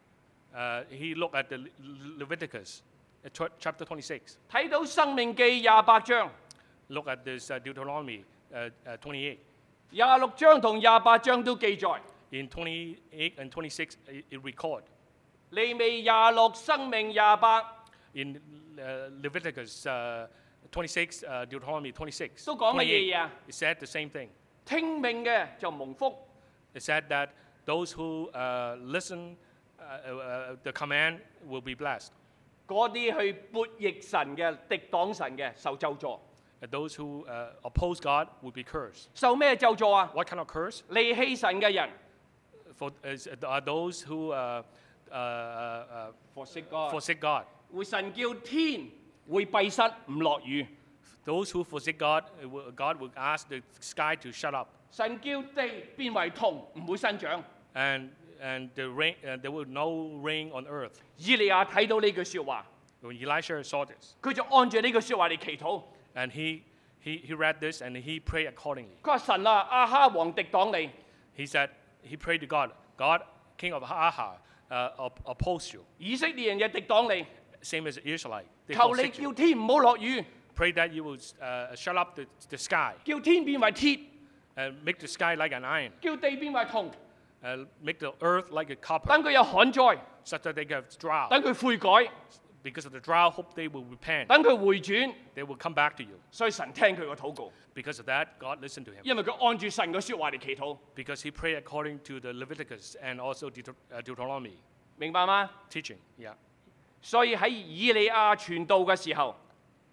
Uh, he looked at the Le- Leviticus, uh, tw- chapter twenty-six. 睇到申命記廿八章， Look at this uh, Deuteronomy uh, uh, twenty-eight. 廿六章同廿八章都記載。 In twenty-eight and twenty-six, it, it record. 利未廿六，申命廿八， In uh, Leviticus uh, twenty-six, uh, Deuteronomy twenty-six, 都講乜嘢 twenty-eight, 啊？ it said the same thing. 聽命嘅就蒙福， It said that those who uh, listen uh, uh, the command will be blessed. 嗰啲去悖逆神嘅、敵擋神嘅受咒詛。 And those who uh, oppose God will be cursed. 受咩咒詛啊？ What kind of curse? 離棄神嘅人 For, is, are those who uh, uh, uh, ，forsake God， forsake God. 會神叫天會閉塞唔落雨， Those who forsake God, uh, will- God will ask the sky to shut up. 神叫地變為銅，唔會生長。 And, and the rain, uh, there will no rain on earth. 以利亞睇到呢句説話， When Elisha saw this, 佢就按住呢句説話嚟祈禱。 and he, he, he read this and he prayed accordingly. 佢話神啊，亞哈王敵擋你， He said, he prayed to God, God, King of Aha, uh, op- oppose you. 以色列人亦敵擋你， Same as the Israelite. They 求你 forsake 叫 you. 天唔好落雨， Pray that you will uh, shut up the, the sky 叫天變為鐵， and make the sky like an iron, 叫地變為銅， and make the earth like a copper, 等佢有旱災， such that they can drought. 等佢悔改， Because of the drought, hope they will repent. 等佢回轉， They will come back to you. 所以神聽佢個禱告， Because of that, God listened to him. 因為佢按住神嘅説話嚟祈禱， Because he prayed according to the Leviticus and also Deut- uh, Deuteronomy 明白嗎？ teaching. Yeah. 所以喺以利亞傳道嘅時候，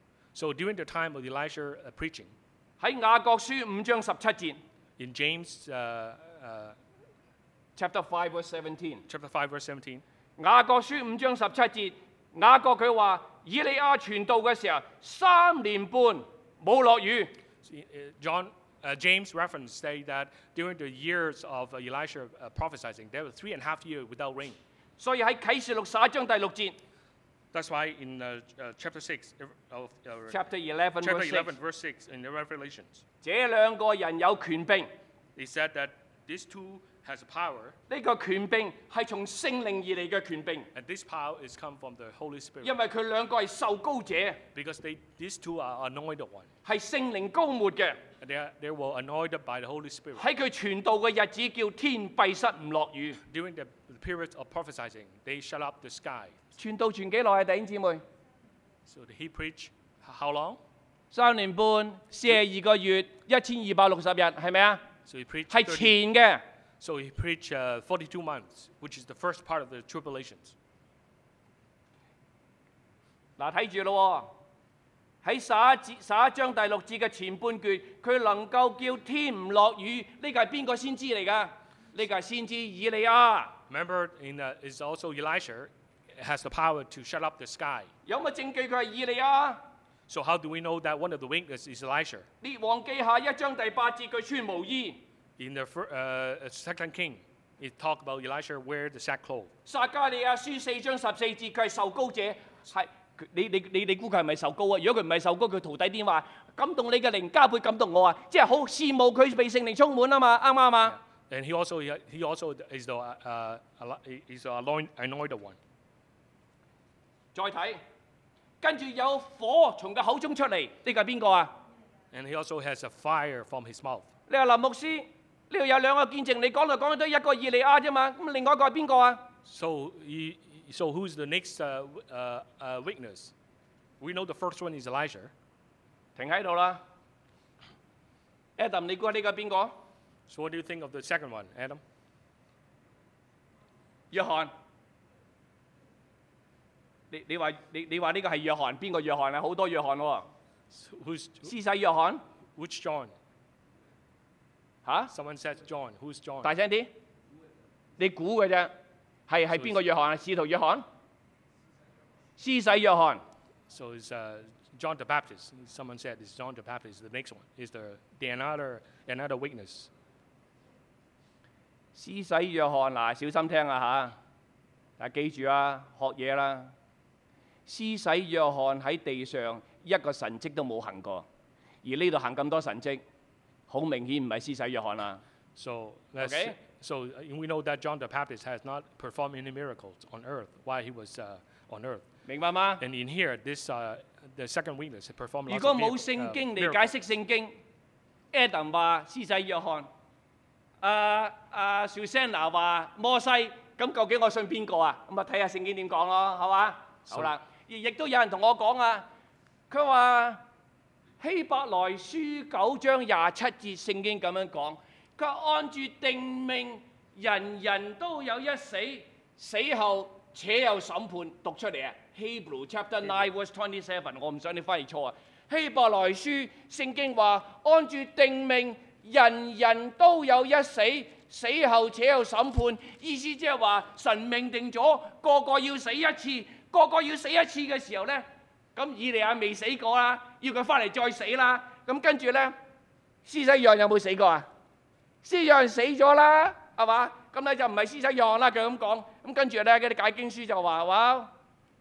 So during the time of Elisha uh, preaching, 喺雅各書五章十七節 in James uh, uh, ，chapter five verse seventeen， chapter five, verse seventeen, 雅各書五章十七節，雅各佢話以利亞傳道嘅時候，三年半冇落雨。 see, uh, John, uh, James reference say that during the years of uh, Elisha uh, prophesying, there were three and a half years without rain. 所以喺啟示錄十一章第六節 That's why in uh, uh, chapter six of uh, ，chapter eleven chapter verse eleven, six， verse six in the Revelations, 這兩個人有權柄， he said that these two has power, 呢個權柄係從聖靈而嚟嘅權柄， and this power is come from the Holy Spirit. 因為佢兩個係受膏者， Because they, these two are anointed one. 係聖靈膏抹嘅。 And they, are, they were anointed by the Holy Spirit. 喺佢傳道嘅日子，叫天閉塞唔落雨。 During the, the period of prophesying, they shut up the sky. 傳道傳幾耐啊，弟兄姊妹？ So he preached h- how long? 三年半，四十二個月，一千二百六十日，係咪啊？ So he preached 係 thirty, 前嘅。 so he preached uh, forty-two months, which is the first part of the tribulations. 嗱，睇住咯喎，喺十一節十一章第六節嘅前半段，佢能夠叫天唔落雨，呢個係邊個先知嚟㗎？ 呢個係先知以利亞。 Remember, in uh, is also Elisha has the power to shut up the sky. 有乜證據佢係以利亞？ So how do we know that one of the witnesses is Elisha? 列王記下一章第八節，佢穿毛衣。 In the fir- uh, Second King, it talked about Elisha wear the sackcloth. 撒迦利亞書四章十四節，佢係受膏者，係你你你你估佢係咪受膏啊？如果佢唔係受膏，佢徒弟點話感動你嘅靈，加倍感動我啊？即係好羨慕佢被聖靈充滿啊嘛，啱唔啱啊？ And he also he also is the uh, is the anointed one. 再睇，跟住有火從佢口中出嚟，呢個係邊個啊？ And he also has a fire from his mouth. 你話林牧師，呢度有兩個見證，你講嚟講去都一個以利亞啫嘛，咁另外一個係邊個啊？ So he, so who's the next uh, uh, uh, witness? We know the first one is Elijah. 停喺度啦。Adam，你估呢個係邊個？ So what do you think of the second one, Adam? 約翰。你你話你你話呢個係約翰，邊個約翰啊？好多約翰喎。 So who's 施洗約翰 which John? 嚇？ Someone said John. Who's John? 大聲啲，你估嘅啫。係係邊個約翰啊？使徒約翰。施洗約翰。 So it's uh, John the Baptist. Someone said it's John the Baptist. The next one is the, the another another witness. 施洗約翰嗱，小心聽啊嚇！但係記住啊，學嘢啦。施洗約翰喺地上一個神蹟都冇行過，而呢度行咁多神蹟，好明顯唔係施洗約翰啦。 So let's, Okay. so we know that John the Baptist has not performed any miracles on earth while he was uh, on earth. 明白嗎？ And in here, this uh, the second witness performed 如 lots 果 of 冇 mir- 聖 uh, 經嚟 miracles. 解釋聖經 ，Adam 話施洗約翰，啊啊 Susanna 話摩西，咁究竟我信邊個啊？咁啊睇下聖經點講咯，係嘛？好啦，亦亦都有人同我講啊，佢話希伯來書九章廿七節聖經咁樣講，佢話按住定命，人人都有一死，死後且有審判。讀出嚟啊！ Hebrew chapter nine verse twenty-seven， 我唔想你翻譯錯啊！希伯來書聖經話按住定命，人人都有一死，死後且有審判。意思即係話神命定咗個個要死一次，個個要死一次嘅時候咧，咁以利亞未死過啦，要佢翻嚟再死啦。咁跟住咧，施洗約翰有冇死過啊？施洗約翰死咗啦，係嘛？咁咧就唔係施洗約翰啦，佢咁講。咁跟住咧，嗰啲解經書就話哇。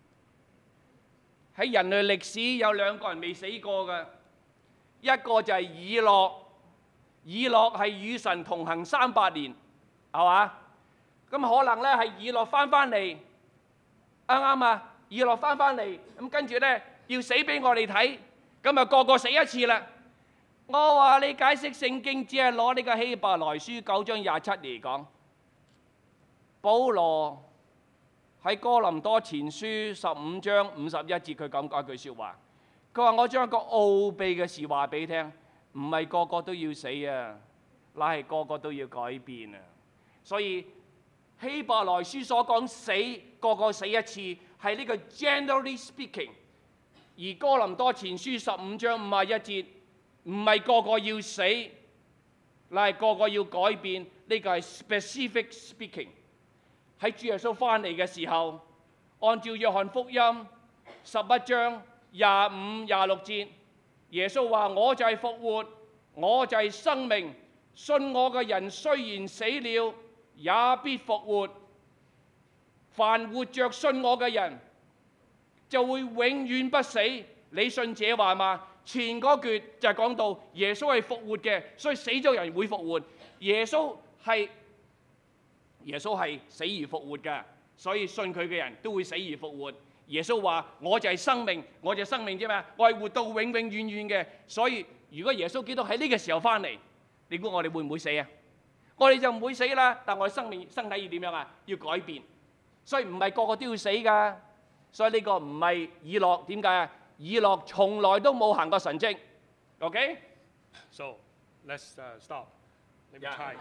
喺人類歷史有兩個人未死過嘅，一個就係以諾，以諾係與神同行三百年，係嘛？咁可能咧係以諾翻翻嚟，啱啱啊？以諾翻翻嚟，咁跟住咧要死俾我哋睇，咁啊個個死一次啦。我話你解釋聖經只係攞呢個希伯來書九章廿七嚟講，保羅。喺哥林多前書十五章五十一節，佢咁講一句説話，佢話：我將一個奧秘嘅事話俾你聽，唔係個個都要死啊，乃係個個都要改變啊。所以希伯來書所講死，個個死一次，係呢個 generally speaking。而哥林多前書十五章五十一節，唔係個個要死，乃係個個要改變，呢個係 specific speaking。喺主耶穌翻嚟嘅時候，按照約翰福音十一章廿五廿六節，耶穌話：我就係復活，我就係生命，信我嘅人雖然死了，也必復活。凡活着信我嘅人，就會永遠不死。你信這話嗎？前嗰橛就係講到耶穌係復活嘅，所以死咗人會復活。耶穌係。耶穌係死而復活嘅，所以信佢嘅人都會死而復活。耶穌話：我就係生命，我就係生命啫嘛，我係活到永永遠遠嘅。所以如果耶穌基督喺呢個時候翻嚟，你估我哋會唔會死啊？我哋就唔會死啦，但我哋生命身體要點樣啊？要改變。所以唔係個個都要死㗎。所以呢個唔係以諾，點解啊？以諾從來都冇行過神蹟。OK？ So let's uh, stop. Let me Yeah. try.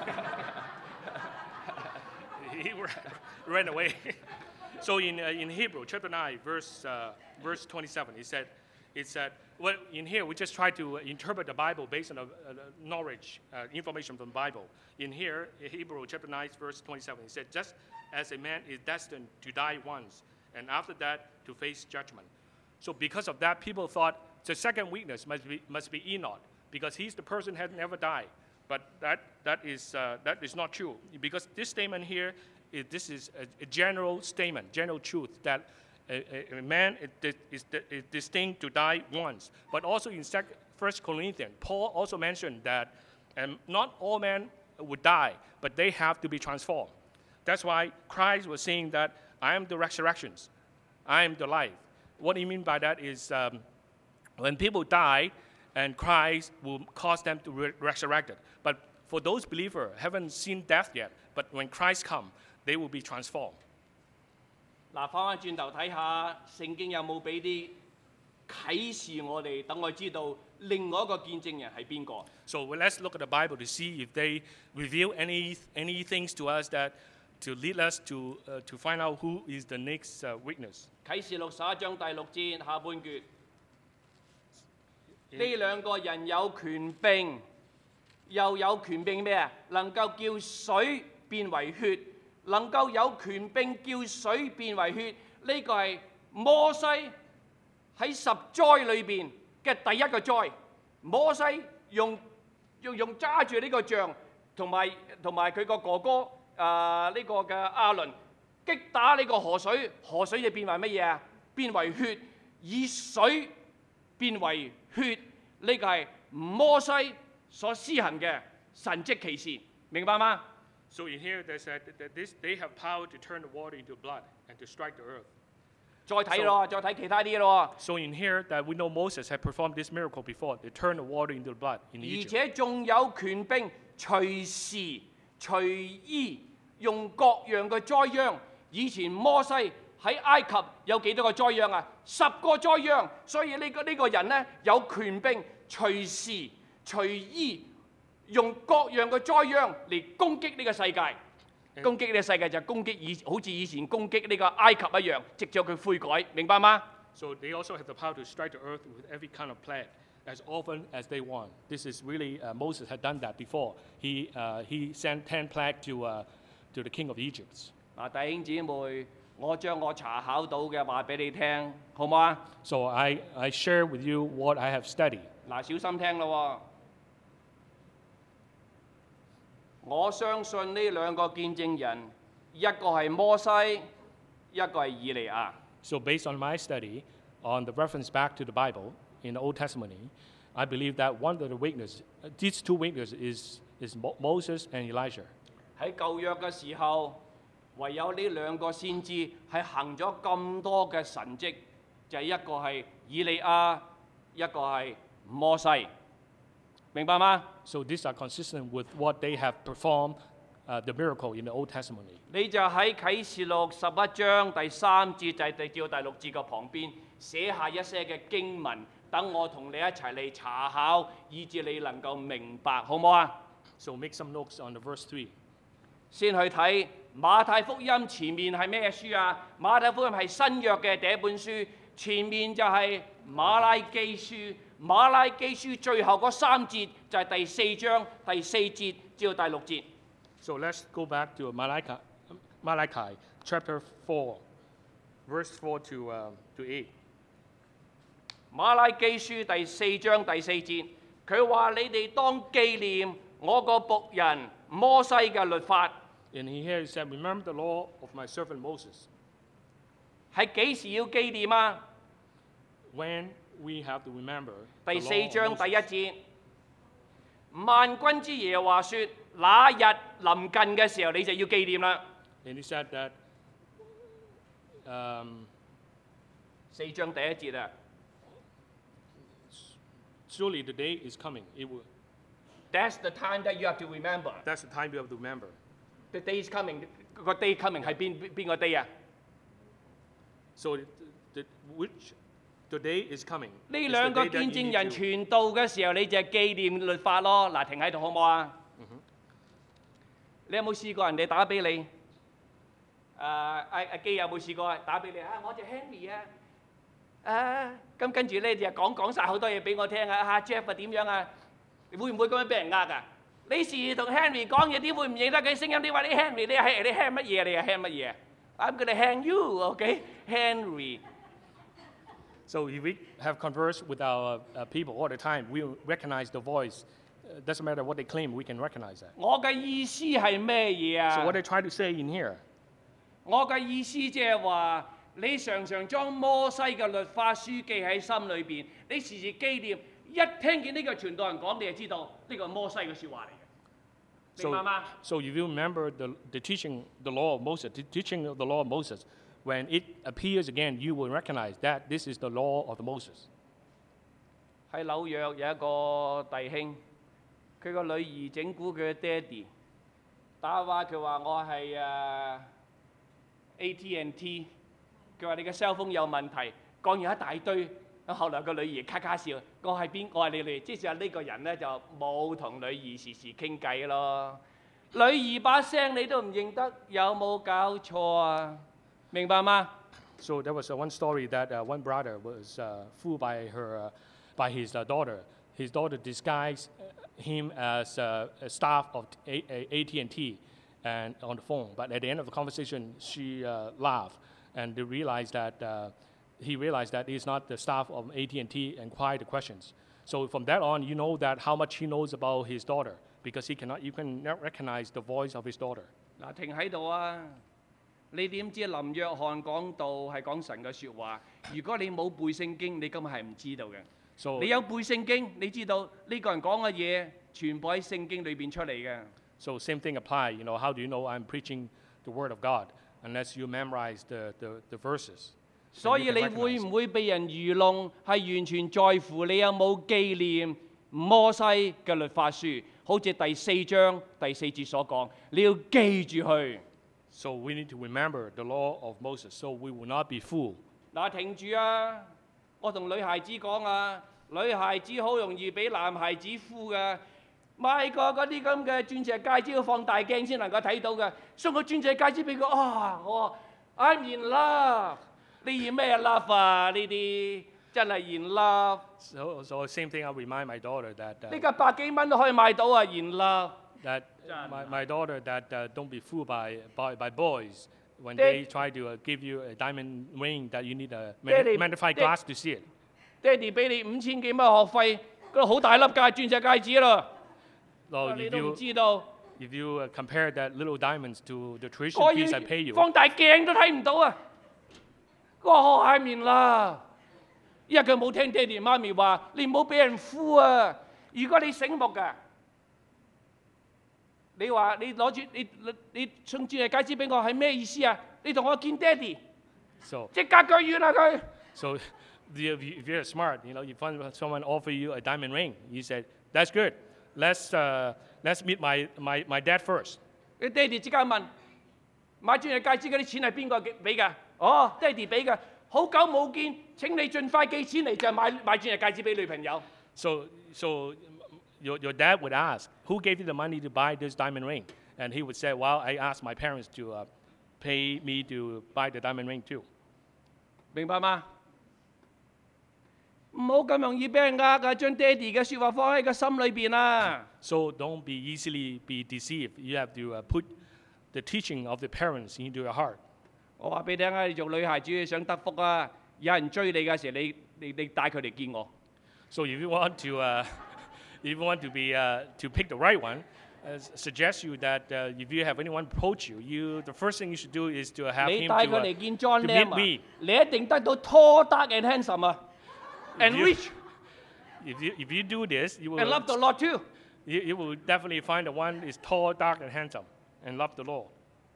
He ran away. So in uh, in Hebrew chapter nine verse uh, verse twenty-seven, it said it said Well, in here, we just try to interpret the Bible based on the uh, knowledge, uh, information from the Bible. In here, in Hebrew chapter nine, verse twenty-seven, it said, just as a man is destined to die once, and after that to face judgment. So because of that, people thought the second witness must be, must be Enoch, because he's the person who had never died. But that, that, is, uh, that is not true, because this statement here, is, this is a, a general statement, general truth, that a, a, a man is, is, is destined to die once. But also in First Corinthians, Paul also mentioned that um, not all men would die, but they have to be transformed. That's why Christ was saying that I am the resurrections, I am the life. What he mean by that is um, when people die, and Christ will cause them to re- resurrect it. But for those believers haven't seen death yet, but when Christ come, they will be transformed. 嗱，翻返轉頭睇下聖經有冇俾啲啟示我哋，等我知道另外一個見證人係邊個。 So well, let's look at the Bible to see if they reveal any any things to us that to lead us to uh, to find out who is the next uh, witness. 啟示錄十一章第六節下半段，呢兩個人有權柄，又有權柄咩啊？能夠叫水變為血，能夠有權柄叫水變為血。呢、個係摩西喺十災裏邊嘅第一個災。摩西用用用揸住呢個杖，同埋同埋佢個哥哥啊呢、這個嘅亞倫擊打呢個河水，河水就變為乜嘢啊？變為血，以水變為血。呢、個係摩西所施行嘅神蹟奇事，明白嗎？ So in here they said that this, they have power to turn the water into blood and to strike the earth. 再睇咯，再睇其他啲咯。 So in here that we know Moses had performed this miracle before. They turned the water into blood in 而 Egypt. 且仲有權柄隨時隨意用各樣嘅災殃。以前摩西喺埃及有幾多個災殃啊？十個災殃。所以呢、這個呢、這個人呢，有權柄隨時隨意用各樣嘅災殃嚟攻擊呢個世界。攻擊呢個世界就攻擊以好似以前攻擊呢個埃及一樣，直至佢悔改，明白嗎？ So they also have the power to strike the earth with every kind of plague as often as they want. This is really, uh, Moses had done that before. He, uh, he sent ten plagues to, uh, to the king of Egypt. 嗱，弟兄姊妹，我將我查考到嘅話俾你聽，好唔好啊？ So I, I share with you what I have studied. 嗱，小心聽咯喎！我相信呢兩個見證人，一個係摩西，一個係以利亞。 So based on my study, on the reference back to the Bible in the Old Testament, I believe that one of the witnesses, these two witnesses is, is Mo- Moses and Elijah. 喺舊約嘅時候，唯有呢兩個先知係行咗咁多嘅神蹟，就係、一個係以利亞，一個係摩西，明白嗎？ So these are consistent with what they have performed, uh, the miracle in the Old Testament. 你就喺啟示錄十一章第三節就係第至到第六節嘅旁邊寫下一些嘅經文，等我同你一齊嚟查考，以至你能夠明白，好唔好啊？ So make some notes on the verse three. 先去睇馬太福音前面係咩書啊？馬太福音係新約嘅第一本書，前面就係馬拉基書。馬拉基書最後嗰三節就係第四章第四節至到第六節。 So let's go back to Malachi, Malachi chapter four, verse four to, uh, to eight. 馬拉基書第四章第四節，佢話：你哋當紀念我個僕人摩西嘅律法。 And here he said, remember the law of my servant Moses. 係幾時要紀念啊？ When we have to remember 第 the 四 law of 章第一 Moses. 節，萬軍之耶和華說：那日臨近嘅時候，你就要紀念啦。 And he said that, um, 四章第一節啊 surely the day is coming. It will, ，That's the time that you have to remember. that's the time you have to remember. The day is coming，個 day coming 係邊邊個 day 啊？ So the, the, which the day is coming. 呢 It's 兩 the 個 day that 見 you 證 need 人 to- 傳道嘅時候，你就係紀念律法咯。嗱，停喺度好唔好啊？你有冇試過人哋打俾你？誒阿阿基有冇試過打俾你啊？我就 Henry 啊！ 啊，咁跟住咧就講講晒好多嘢俾我聽啊！啊 Jeff 啊點樣啊？會唔會咁樣俾人呃啊？你時同 Henry 講嘢，點會唔認得佢聲音？你話你 Henry，你係你 hand 乜嘢？你係 hand 乜嘢？I'm gonna hand you, okay, Henry. So if we have conversed with our uh, people all the time, we recognize the voice. Uh, doesn't matter what they claim, we can recognize that. 我嘅意思係咩嘢 So 啊 what？I try to say in here, 我嘅意思即係話，你常常將摩西嘅律法書記喺心裏邊，你時時紀念，一聽見呢個傳道人講，你就知道呢個係摩西嘅説話嚟嘅，明白 so, 嗎？ so if you remember the, the teaching, the law of Moses, the teaching of the law of Moses, when it appears again, you will recognize that this is the law of the Moses. 喺紐約有一個弟兄，佢個女兒整蠱佢嘅爹哋，打話佢話我係誒 A T and T， 佢話你嘅 cell phone 有問題，講完一大堆。咁後來個女兒咔咔笑，我係邊？我係你女兒，即係話呢個人咧就冇同女兒時時傾偈咯。女兒把聲你都唔認得，有冇搞錯啊？明白嗎？ So there was uh, one story that uh, one brother was uh, fooled by her, uh, by his uh, daughter. His daughter disguised him as uh, a staff of A T and T and on the phone. But at the end of the conversation, she uh, laughed and they realized that uh, he realized that he's not the staff of A T and T and inquired the questions. So from that on, you know that how much he knows about his daughter because he cannot, you can not recognize the voice of his daughter. 嗱，停喺度啊！你點知林約翰講道係講神嘅説話？如果你冇背聖經，你根本係唔知道嘅。 So 你有背聖經，你知道呢個人講嘅嘢全部喺聖經裏邊出嚟嘅。 So same thing apply. You know, how do you know I'm preaching the word of God unless you memorize the, the, the verses? 所以你會唔會被人愚弄，係完全在乎你有冇紀念摩西嘅律法書，好似第四章第四節所講，你要記住佢。 So we need to remember the law of Moses, so we will not be fooled. 嗱，停住啊！我同女孩子講啊，女孩子好容易俾男孩子呼㗎。買個嗰啲咁嘅鑽石戒指要放大鏡先能夠睇到嘅，送個鑽石戒指俾佢，啊，我 I'm in love。你演咩 love 啊？呢啲真係 in love。 So, so same thing, I remind my daughter that uh, 呢個百幾蚊都可以買到啊 in love。 that my, my daughter that uh, don't be fooled by, by, by boys when Dad- they try to uh, give you a diamond ring that you need a Daddy- magnified Dad- glass to see it. 爹哋俾你五千幾蚊學費，嗰度好大粒㗎鑽石戒指咯， So 你 if 都唔 you, 知道。 if you uh, compare that little diamonds to the tuition 我 fees 要 I pay you, 放大鏡都睇唔到啊！個學下面啦，因為佢冇聽爹哋媽咪話，你唔好俾人呼啊！如果你醒目㗎，你話你攞住你你你送鑽石戒指俾我係咩意思啊？你同我見爹哋， so 即隔腳遠啊佢。 So the- if you- if you're smart, you know, you find someone offer you a diamond ring, you said, that's good. Let's, uh, let's meet my, my, my dad first. 你爹哋即刻問買鑽石戒指嗰啲錢係邊個俾㗎？哦，爹哋俾㗎。好久冇見，請你盡快寄錢嚟就買買鑽石戒指俾女朋友。 So, so your, your dad would ask, who gave you the money to buy this diamond ring? And he would say, well, I asked my parents to uh, pay me to buy the diamond ring too. 明白嗎？唔好咁容易俾人呃㗎，將爹哋嘅説話放喺個心裏邊啊！ So don't be easily be deceived. You have to uh, put the teaching of the parents into your heart. 我話俾你聽啊，你做女孩子想得福啊，有人追你嘅時候，你你你帶佢嚟見我。 So if you want to, uh, if you want to be uh, to pick the right one, uh, suggest you that uh, if you have anyone approach you, you the first thing you should do is to have 你 him 帶 to, 佢 uh, 嚟見 John to Lam meet 啊， me. 你一定得到 tall, dark and handsome 啊 ，and you- rich If you if you do this, you will and love the Lord too。 you, you will definitely find the one is tall, dark, and handsome, and love the Lord.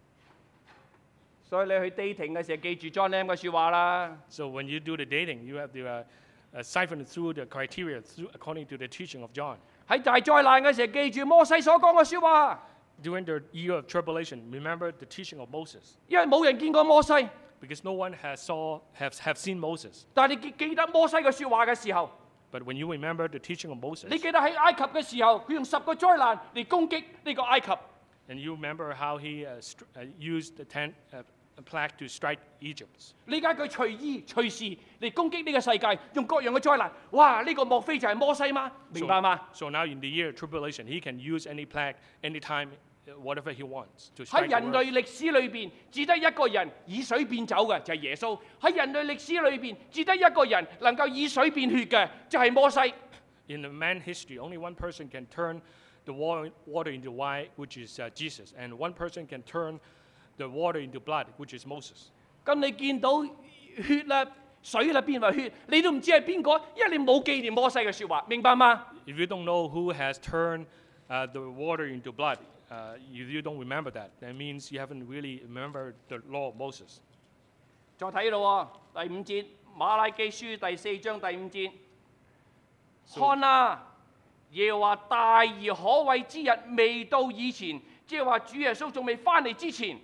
所以你去 dating 嘅時候，記住 John Lam 嘅説話啦。 So when you do the dating, you have to uh, uh, siphon through the criteria through, according to the teaching of John. 喺大災難嘅時候，記住摩西所講嘅説話， During the year of tribulation, remember the teaching of Moses, 因為冇人見過摩西， because no one has saw have, have seen Moses. 但係你記記得摩西嘅説話嘅時候， But when you remember the teaching of Moses, 你記得喺埃及嘅時候，佢用十個災難嚟攻擊呢個埃及。 and you remember how he uh, str- uh, used the ten, uh, plague to strike Egypt. 理解佢隨意隨時嚟攻擊呢個世界，用各樣嘅災難。哇！呢、個莫非就係摩西嗎？明白嗎？ So now in the year of tribulation, he can use any plague, anytime, whatever he wants to 喺 strike the 人類 world. 歷史裏邊，只得一個人以水變酒嘅就係耶穌。喺人類歷史裏邊，只得一個人能夠以水變血嘅就係摩西。 In the man history, only one person can turn the water, water into wine, which is uh, Jesus, and one person can turn the water into blood, which is Moses. 咁你見到血啦、水啦變為血，你都唔知係邊個，因為你冇紀念摩西嘅説話，明白嗎？ If you don't know who has turned uh, the water into blood, uh, if you don't remember that, that means you haven't really remembered the law of Moses. 再睇咯喎，第五節馬拉基書第四章第五節，看啊，耶和華大而可畏之日未到以前，即係話主耶穌仲未翻嚟之前。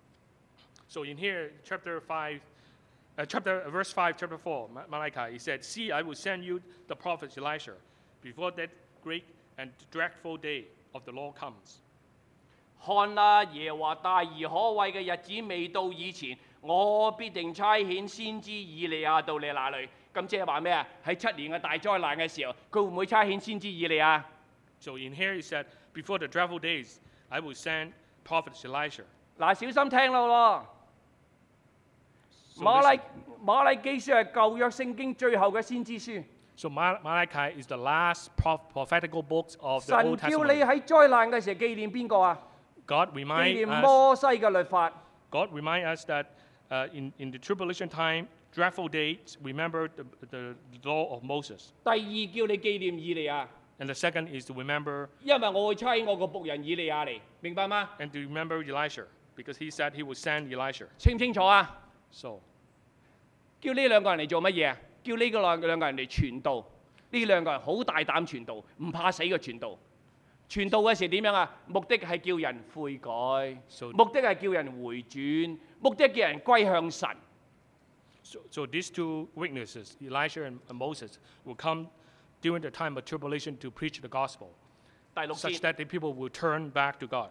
So in here, chapter five, uh, chapter uh, verse five, chapter four, Ma- Malachi, he said, "See, I will send you the prophet Elisha, before that great and dreadful day of the Lord comes." 看啊，耶和華大而可畏嘅日子未到以前，我必定差遣先知以利亞到你那裏。咁即係話咩啊？喺七年嘅大災難嘅時候，佢會唔會差遣先知以利亞？ So in here he said, "Before the dreadful days, I will send prophet Elisha." 嗱，小心聽咯喎！ So 馬拉 listen. 馬拉基書係舊約聖經最後嘅先知書。 So Ma- Malachi is the last proph- prophetical books of the 神 Old 叫你 Testament. 喺災難嘅時候紀念邊個啊？ God 紀 remind 念 us. 摩西嘅律法。 God remind us that uh, in, in the tribulation time, dreadful days, remember the, the law of Moses. 第二叫你紀念以利亞， And the second is to remember 因為我會差我個僕人以利亞嚟，明白嗎？ and to remember Elisha, because he said he would send Elisha. 清唔清楚啊？ So 叫呢兩個人嚟做乜嘢啊？叫呢個兩兩個人嚟傳道。呢兩個人好大膽傳道，唔怕死嘅傳道。傳道嘅時點樣啊？目的係叫人悔改， So- 目的係叫人回轉，目的係叫人歸向神。 So, so these two witnesses, Elisha and, and Moses, will come during the time of tribulation to preach the gospel, 第六 such 節 that the people will turn back to God.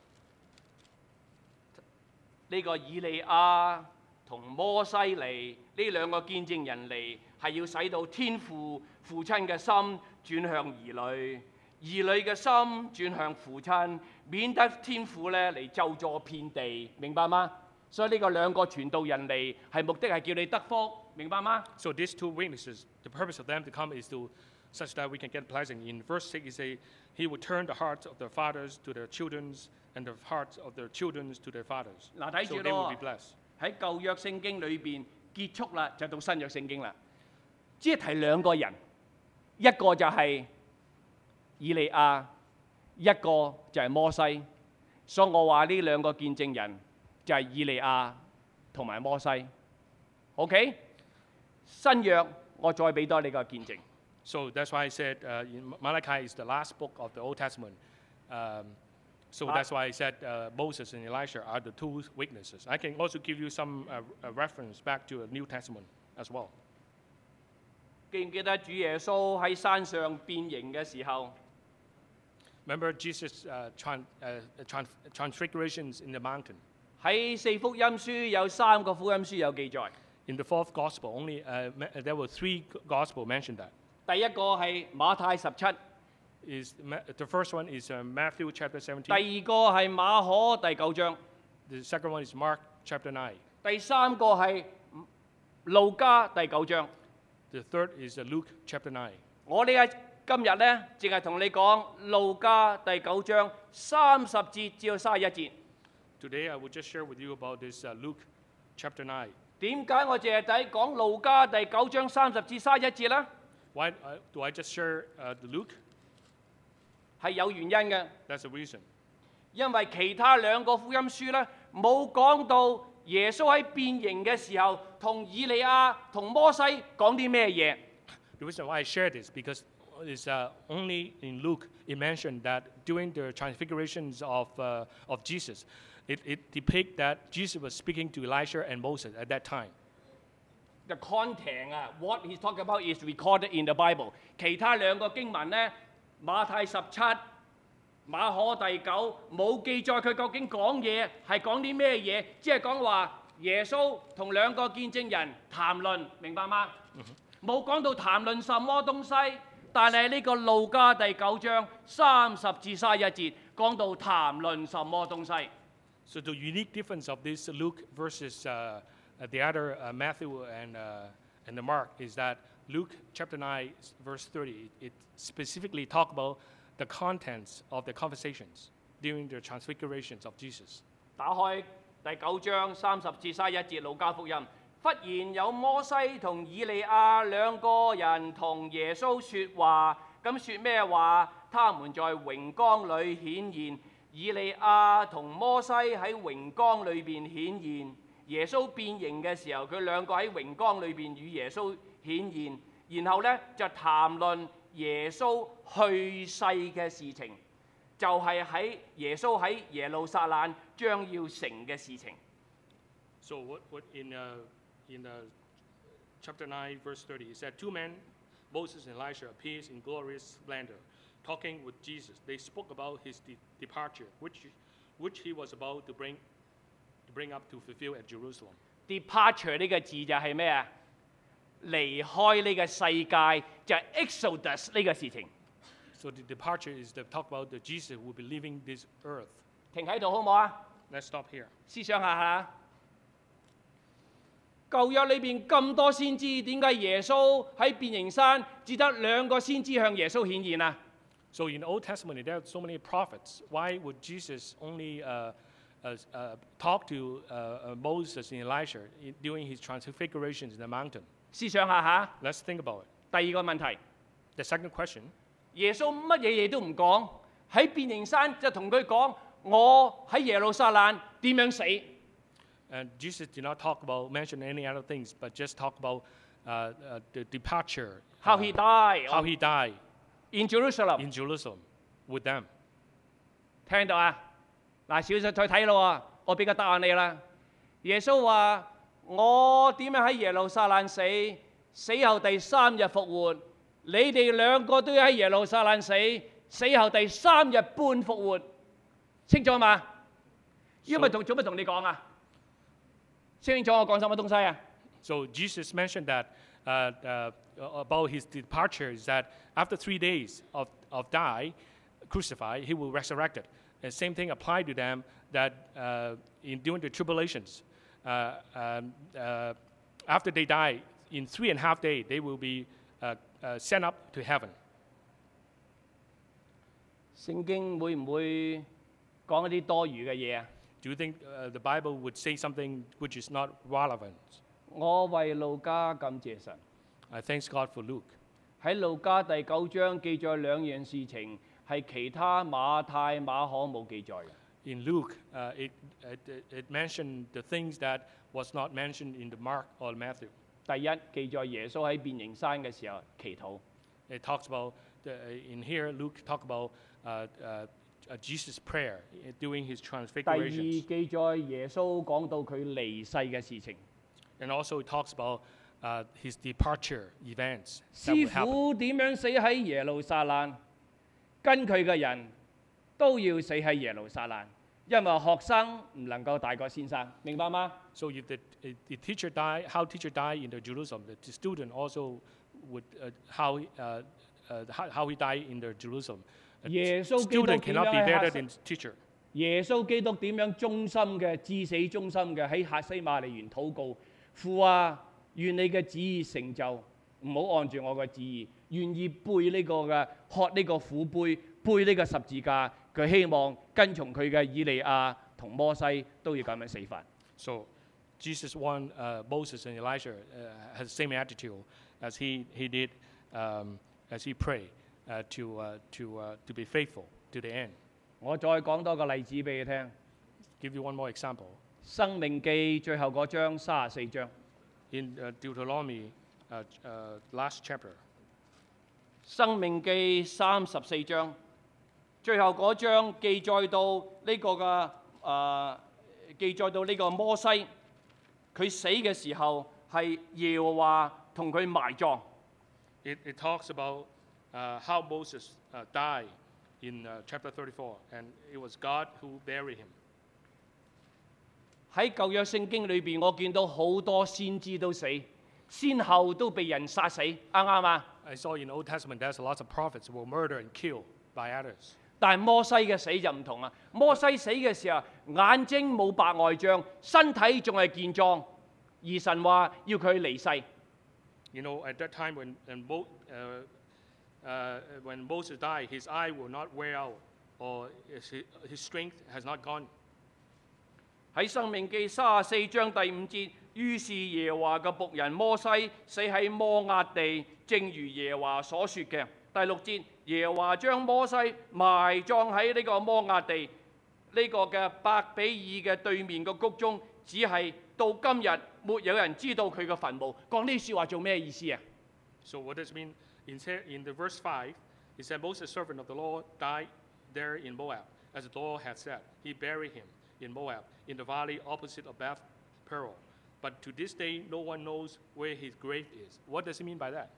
呢個以利亞同摩西嚟，呢兩個見證人嚟，係要使到天父父親嘅心轉向兒女，兒女嘅心轉向父親，免得天父咧嚟咒詛遍地，明白嗎？所以呢個兩個傳道人嚟係目的係叫你得福，明白嗎？ So these two witnesses, the purpose of them to come is to such that we can get blessing. In verse six, he say, "He will turn the hearts of the fathers to their children's, and the hearts of their children's to their fathers." 嗱，睇 So 住 they will 咯 be，blessed. 喺舊約聖經裏邊結束啦，就到新約聖經啦。只係提兩個人，一個就係以利亞，一個就係摩西。所以我話呢兩個見證人就係以利亞同埋摩西。OK， 新約我再俾多你個見證。 So that's why I said uh, in Malachi is the last book of the Old Testament. Um, so Ah. that's why I said uh, Moses and Elisha are the two witnesses. I can also give you some uh, a reference back to the New Testament as well. 記唔記得主耶穌喺山上變形嘅時候， Remember Jesus' uh, tran- uh, tran- transfigurations in the mountain. 喺四福音書有三個福音書有記載。 In the fourth gospel, only uh, ma- there were three gospel mentioned that. 第一個係馬太十七。 Is Ma- the first one is uh, Matthew chapter 第 seventeen. 二個係馬可第九章， The second one is Mark chapter nine. 第三個係路加第九章。 The third is uh, Luke chapter nine. 我呢喺今日呢，淨係同你講路加第九章三十節至到三十一節。 Today I will just share with you about this uh, Luke chapter nine. 點解我淨係睇講路加第九章三十至三十一節呢？ Why uh, do I just share uh, the Luke? 係有原因嘅， That's the reason. 因為其他兩個福音書呢，冇講到耶穌喺變形嘅時候同以利亞同摩西講啲咩嘢。 The reason why I share this because it's uh, only in Luke it mentioned that during the transfigurations of uh, of Jesus, it, it depicts that Jesus was speaking to Elisha and Moses at that time. The content 啊，what he's talking about is recorded in the Bible。其他兩個經文呢，馬太十七、馬可第九冇記載佢究竟講嘢係講啲咩嘢，只係講話耶穌同兩個見證人談論，明白嗎？冇講到談論什麼東西，但係呢個路加第九章三十至三十一節講到談論什麼東西。 So the unique difference of this Luke versus uh, uh, the other uh, Matthew and uh, and the Mark is that Luke chapter nine verse thirty it specifically talk about the contents of the conversations during the transfigurations of Jesus. 打開第九章三十至三十一節路加福音，忽然有摩西同以利亞兩個人同耶穌説話，咁説咩話？他們在榮光裏顯現。 以利亞同摩西喺榮光裏邊顯現，耶穌變形嘅時候，佢兩個喺榮光裏邊與耶穌顯現，然後咧就談論耶穌去世嘅事情，就係、是、喺耶穌喺耶路撒冷將要成嘅事情。 So what, what in uh, in uh, chapter nine verse thirty it said two men, Moses and Elijah appears in glorious splendor, talking with Jesus. They spoke about his de- departure, which which he was about to bring to bring up to fulfill at Jerusalem. Departure 呢個字就係咩啊？離開呢個世界就係、Exodus 呢個事情。 So the departure is the talk about the Jesus who will be leaving this earth. 停喺度好唔好啊？ Let's stop here. 思想下下，舊約裏邊咁多先知，點解耶穌喺變形山只得兩個先知向耶穌顯現啊？ So in the Old Testament, there are so many prophets. Why would Jesus only uh, uh, uh, talk to uh, uh, Moses and Elijah in, during his transfigurations in the mountain? 思想下下。 Let's think about it. 第二個問題， The second question, 耶穌乜嘢嘢都唔講，喺變形山就同佢講：我喺耶路撒冷點樣死？ and Jesus did not talk about, mention any other things, but just talk about uh, uh, the departure, How uh, he died how he died in Jerusalem。 in Jerusalem with them. 聽到啊？嗱，小細再睇咯喎，我俾個答案你啦。耶穌話：我點樣喺耶路撒冷死，死後第三日復活。你哋兩個都要喺耶路撒冷死，死後第三日半復活。清楚嘛？因為同做乜同你講啊？清楚我講什麼東西啊？ So Jesus mentioned that uh, uh, about his departure is that after three days of, of die, crucified, he will resurrect it. And same thing applied to them that uh, in during the tribulations, uh, um, uh, after they die, in three and a half days, they will be uh, uh, sent up to heaven. 聖經會唔會講一啲多餘嘅嘢啊？ Do you think uh, the Bible would say something which is not relevant? 我為路加感謝神。 I thank God for Luke. 喺路加第九章記載兩樣事情，係其他馬太、馬可冇記載嘅。 In Luke, uh, it, it, it mentioned the things that was not mentioned in the Mark or Matthew. 第一，記載耶穌喺變形山嘅時候祈禱； It talks about, the, in here, Luke talk about uh, uh, uh, Jesus' prayer during his 第二， transfigurations. 記載耶穌講到佢離世嘅事情。 And also it talks about uh, his departure events that 師 will happen. 傅點樣死喺耶路撒冷？跟佢嘅人都要死喺耶路撒冷，因為學生唔能夠大過先生，明白嗎？ So if the, if the teacher die, how teacher die in the Jerusalem, the student also would, uh, how, uh, uh, how, how he died in the Jerusalem. A 耶穌基督 student 點 cannot 樣 be 喺 better 客 than teacher. 耶穌基督點樣忠心嘅、至死忠心嘅喺客西馬尼園禱告：父啊，願你嘅旨意成就，唔好按住我嘅旨意，願意背呢個嘅喝呢個苦杯，背呢個十字架。佢希望跟從佢嘅以利亞同摩西都要咁樣死法。 So Jesus want uh, Moses and Elijah uh, has the same attitude as he, he did um, as he prayed uh, to, uh, to, uh, to be faithful to the end. 我再講多個例子俾你聽，《 Give you one more example. 生命記》最後嗰章三十四章，《 In uh, Deuteronomy, uh, uh, last chapter, 生命記》三十四章，最後嗰章記載到呢個嘅誒、呃，記載到呢個摩西，佢死嘅時候係耶和華同佢埋葬。 it, it talks about uh, how Moses uh, died in uh, chapter thirty-four, and it was God who buried him. 喺舊約聖經裏邊，我見到好多先知都死，先後都被人殺死，啱唔啱啊？ I saw in the Old Testament there's lots of prophets who were murdered and killed by others. 但係摩西嘅死就唔同啦。摩西死嘅時候，眼睛冇白外障，身體仲係健壯，而神話要佢離世。 You know, at that time when, when, Mo, uh, uh, when Moses died, his eye will not wear out, or his, his strength has not gone. 喺申命記三十四章第五節，於是耶和華嘅僕人摩西死喺摩押地，正如耶和華所說嘅。第六節，耶和華將摩西埋葬喺呢個摩押地呢、個嘅伯比爾嘅對面嘅谷中，只係到今日沒有人知道佢嘅墳墓。講呢啲説話做咩意思啊？ So what does it mean? In, in the verse five, it said, Moses, servant of the Lord, died there in Moab, as the Lord had said. He buried him in Moab, in the valley opposite of Beth Peor. But to this day, no one knows where his grave is. What does it mean by that?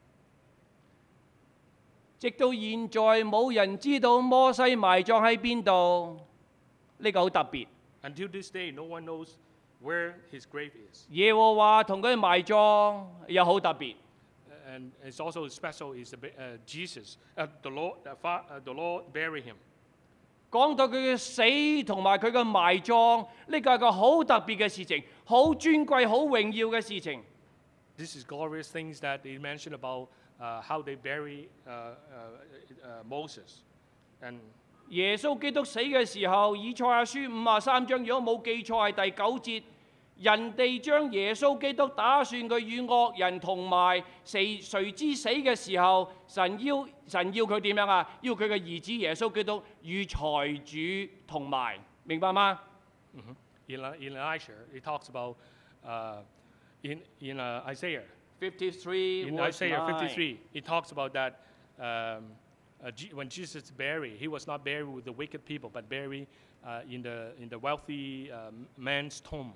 直到現在冇人知道摩西埋葬喺邊度，呢、個好特別。 Until this day, no one knows where his grave is. 耶和華同佢埋葬又好特別。 And it's also special is the, uh, Jesus, uh, the Lord, uh, fa, uh, the Lord buried him. 講到佢嘅死同埋佢嘅埋葬，呢個係個好特別嘅事情，好尊貴、好榮耀嘅事情。 This is glorious things that he mentioned about uh, how they bury uh, uh, uh, Moses. And 耶穌基督死嘅時候，以賽亞書五十三章，如果冇記錯係第九節，人哋將耶穌基督打算佢與惡人同埋，誰誰知死嘅時候，神要神要佢點樣啊？要佢嘅兒子耶穌基督與財主同埋，明白嗎？ mm-hmm. in, in Elisha, it talks about uh, in, in uh, Isaiah. fifty-three, In Isaiah fifty-three, it talks about that um, uh, G- when Jesus is buried, he was not buried with the wicked people, but buried uh, in, the, in the wealthy uh, man's tomb.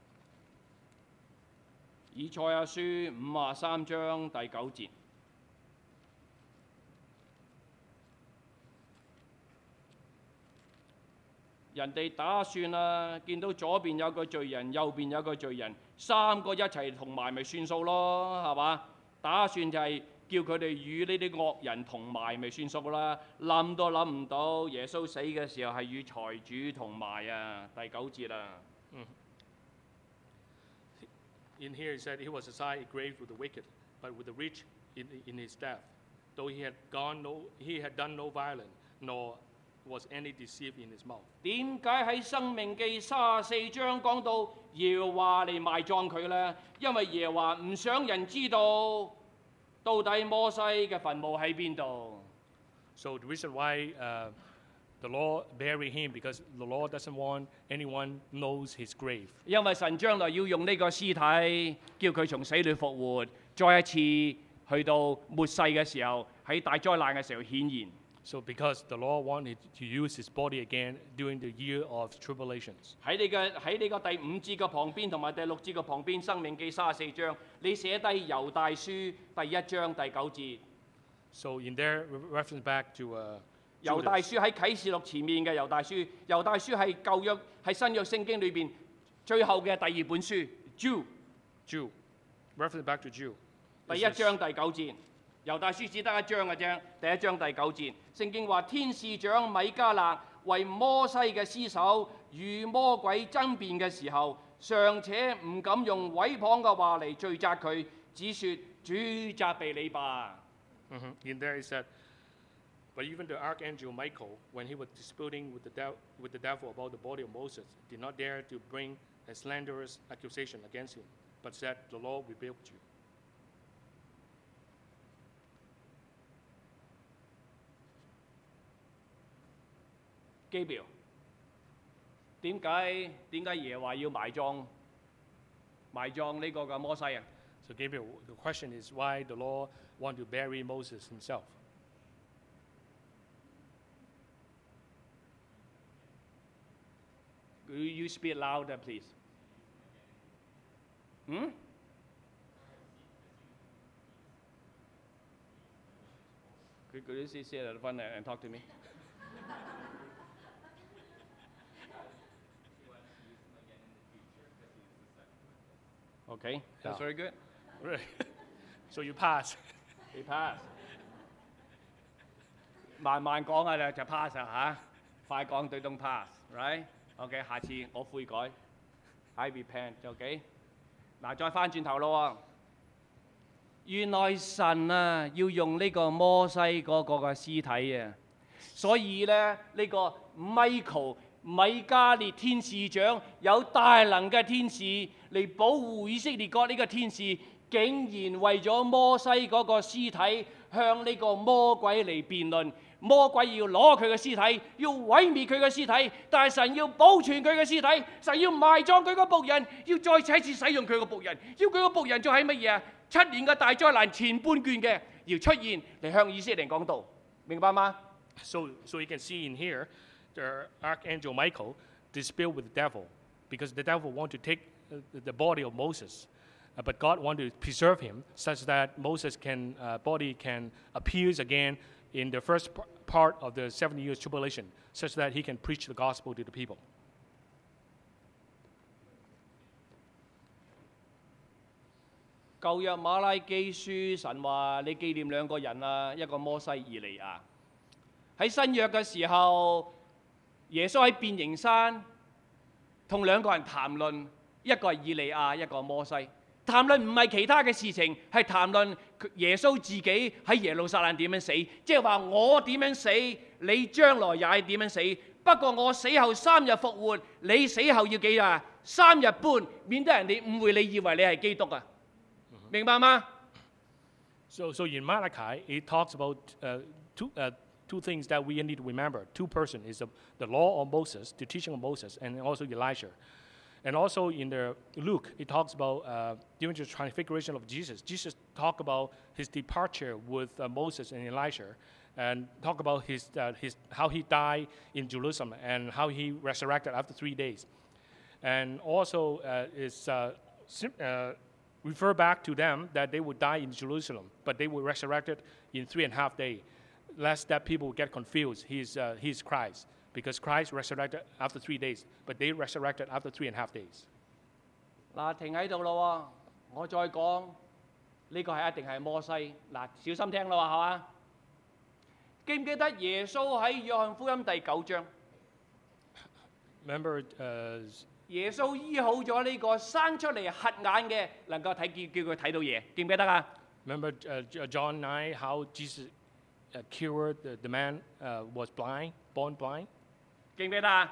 以賽亞書五十三章第九節，人哋打算啊，見到左邊有個罪人，右邊有個罪人，三個一齊同埋咪算數咯，係嘛？打算就係叫佢哋與呢啲惡人同埋咪算數啦。諗都諗唔到，耶穌死嘅時候係與財主同埋啊！第九節啊。 In here, it said he was assigned a grave with the wicked, but with the rich in, in his death. Though he had gone no, he had done no violence, nor was any deceit in his mouth. 點解喺《申命記》三十四章講到耶和華嚟埋葬佢呢？因為耶和華唔想人知道到底摩西嘅墳墓喺邊度。 So the reason why uh, the Lord buried him, because the Lord doesn't want anyone knows his grave. 因為神將來要用呢個屍體，叫佢從死裏復活，再一次去到末世嘅時候，喺大災難嘅時候顯現。 So because the Lord wanted to use his body again during the year of tribulations. 喺你嘅喺你個第五節嘅旁邊同埋第六節嘅旁邊，《申命記》三十四章，你寫低猶大書第一章第九節。 So in there, re- reference back to uh, 猶大 Judas. 書喺啟示錄前面嘅猶大書，猶大書係舊約喺新約聖經裏邊最後嘅第二本書。Jude Jew. Reference back to Jew. 第 It 一 says- 章第九節，猶大書只得一章嘅啫。第一章第九節，聖經話天使長米迦勒為摩西嘅屍首與魔鬼爭辯嘅時候，尚且唔敢用毀謗嘅話嚟罪責佢，只說主責備你吧。 Mhm. In there it said, but even the archangel Michael, when he was disputing with the, dev- with the devil about the body of Moses, did not dare to bring a slanderous accusation against him, but said, the Lord rebuked you. Gabriel，點解點解耶和華要埋葬埋葬呢個嘅摩西啊？ So Gabriel, the question is why the Lord want to bury Moses himself. Will you speak louder, please? Hmm? Could, could you say, say that one and talk to me? Okay, that's Yeah. very good. Right. So you pass. 你 pass，慢慢講啊就 pass 啊嚇，快講對東 pass，right？OK， 下次我悔改 ，I repent，OK。嗱，再翻轉頭咯喎，原來神啊要用呢個摩西嗰個嘅屍體啊，所以咧呢個 Michael 米加列天使長有大能嘅天使嚟保護以色列國呢個天使。竟然為咗摩西嗰個屍體向呢個魔鬼嚟辯論，魔鬼要攞佢嘅屍體，要毀滅佢嘅屍體，但係神要保存佢嘅屍體，神要埋葬佢個僕人，要再次使用佢個僕人，要佢個僕人做係乜嘢啊？七年嘅大災難前半卷嘅要出現嚟向以色列人講道，明白嗎？ So, so you can see in here, the archangel Michael dispelled with the devil, because the devil want to take uh, the body of Moses. Uh, but God wanted to preserve him such that Moses' can, uh, body can appear again in the first p- part of the seventy years tribulation, such that he can preach the gospel to the people. 舊約馬拉基書神話你紀念兩個人啊，一個摩西以利亞。喺新約嘅時候，耶穌喺變形山同兩個人談論，一個係以利亞，一個摩西。談論唔係其他嘅事情，係談論耶穌自己喺耶路撒冷點樣死，即係話我點樣死，你將來也係點樣死。不過我死後三日復活，你死後要幾啊？三日半，免得人哋誤會你以為你係基督啊！明白嗎？ So, so in Malachi, it talks about uh, two, uh, two things that we need to remember. Two persons is the, the law of Moses, the teaching of Moses, and also Elijah. And also in the Luke, it talks about uh, during the transfiguration of Jesus. Jesus talked about his departure with uh, Moses and Elijah, and talk about his, uh, his, how he died in Jerusalem and how he resurrected after three days. And also uh, is uh, sim- uh, refer back to them that they would die in Jerusalem, but they were resurrected in three and a half days, lest that people would get confused. He's, uh, he's Christ. Because Christ resurrected after three days, but they resurrected after three and a half days. 嗱，停喺度咯喎，我再講呢個係一定係摩西。嗱，小心聽咯喎，係嘛？記唔記得耶穌喺約翰福音第九章？ Remember, uh, 耶穌醫好咗呢個生出嚟瞎眼嘅，能夠睇見，叫佢睇到嘢，記唔記得啊？ remember uh, John nine, how Jesus uh, cured the, the man uh, was blind, born blind? 記唔記得啊？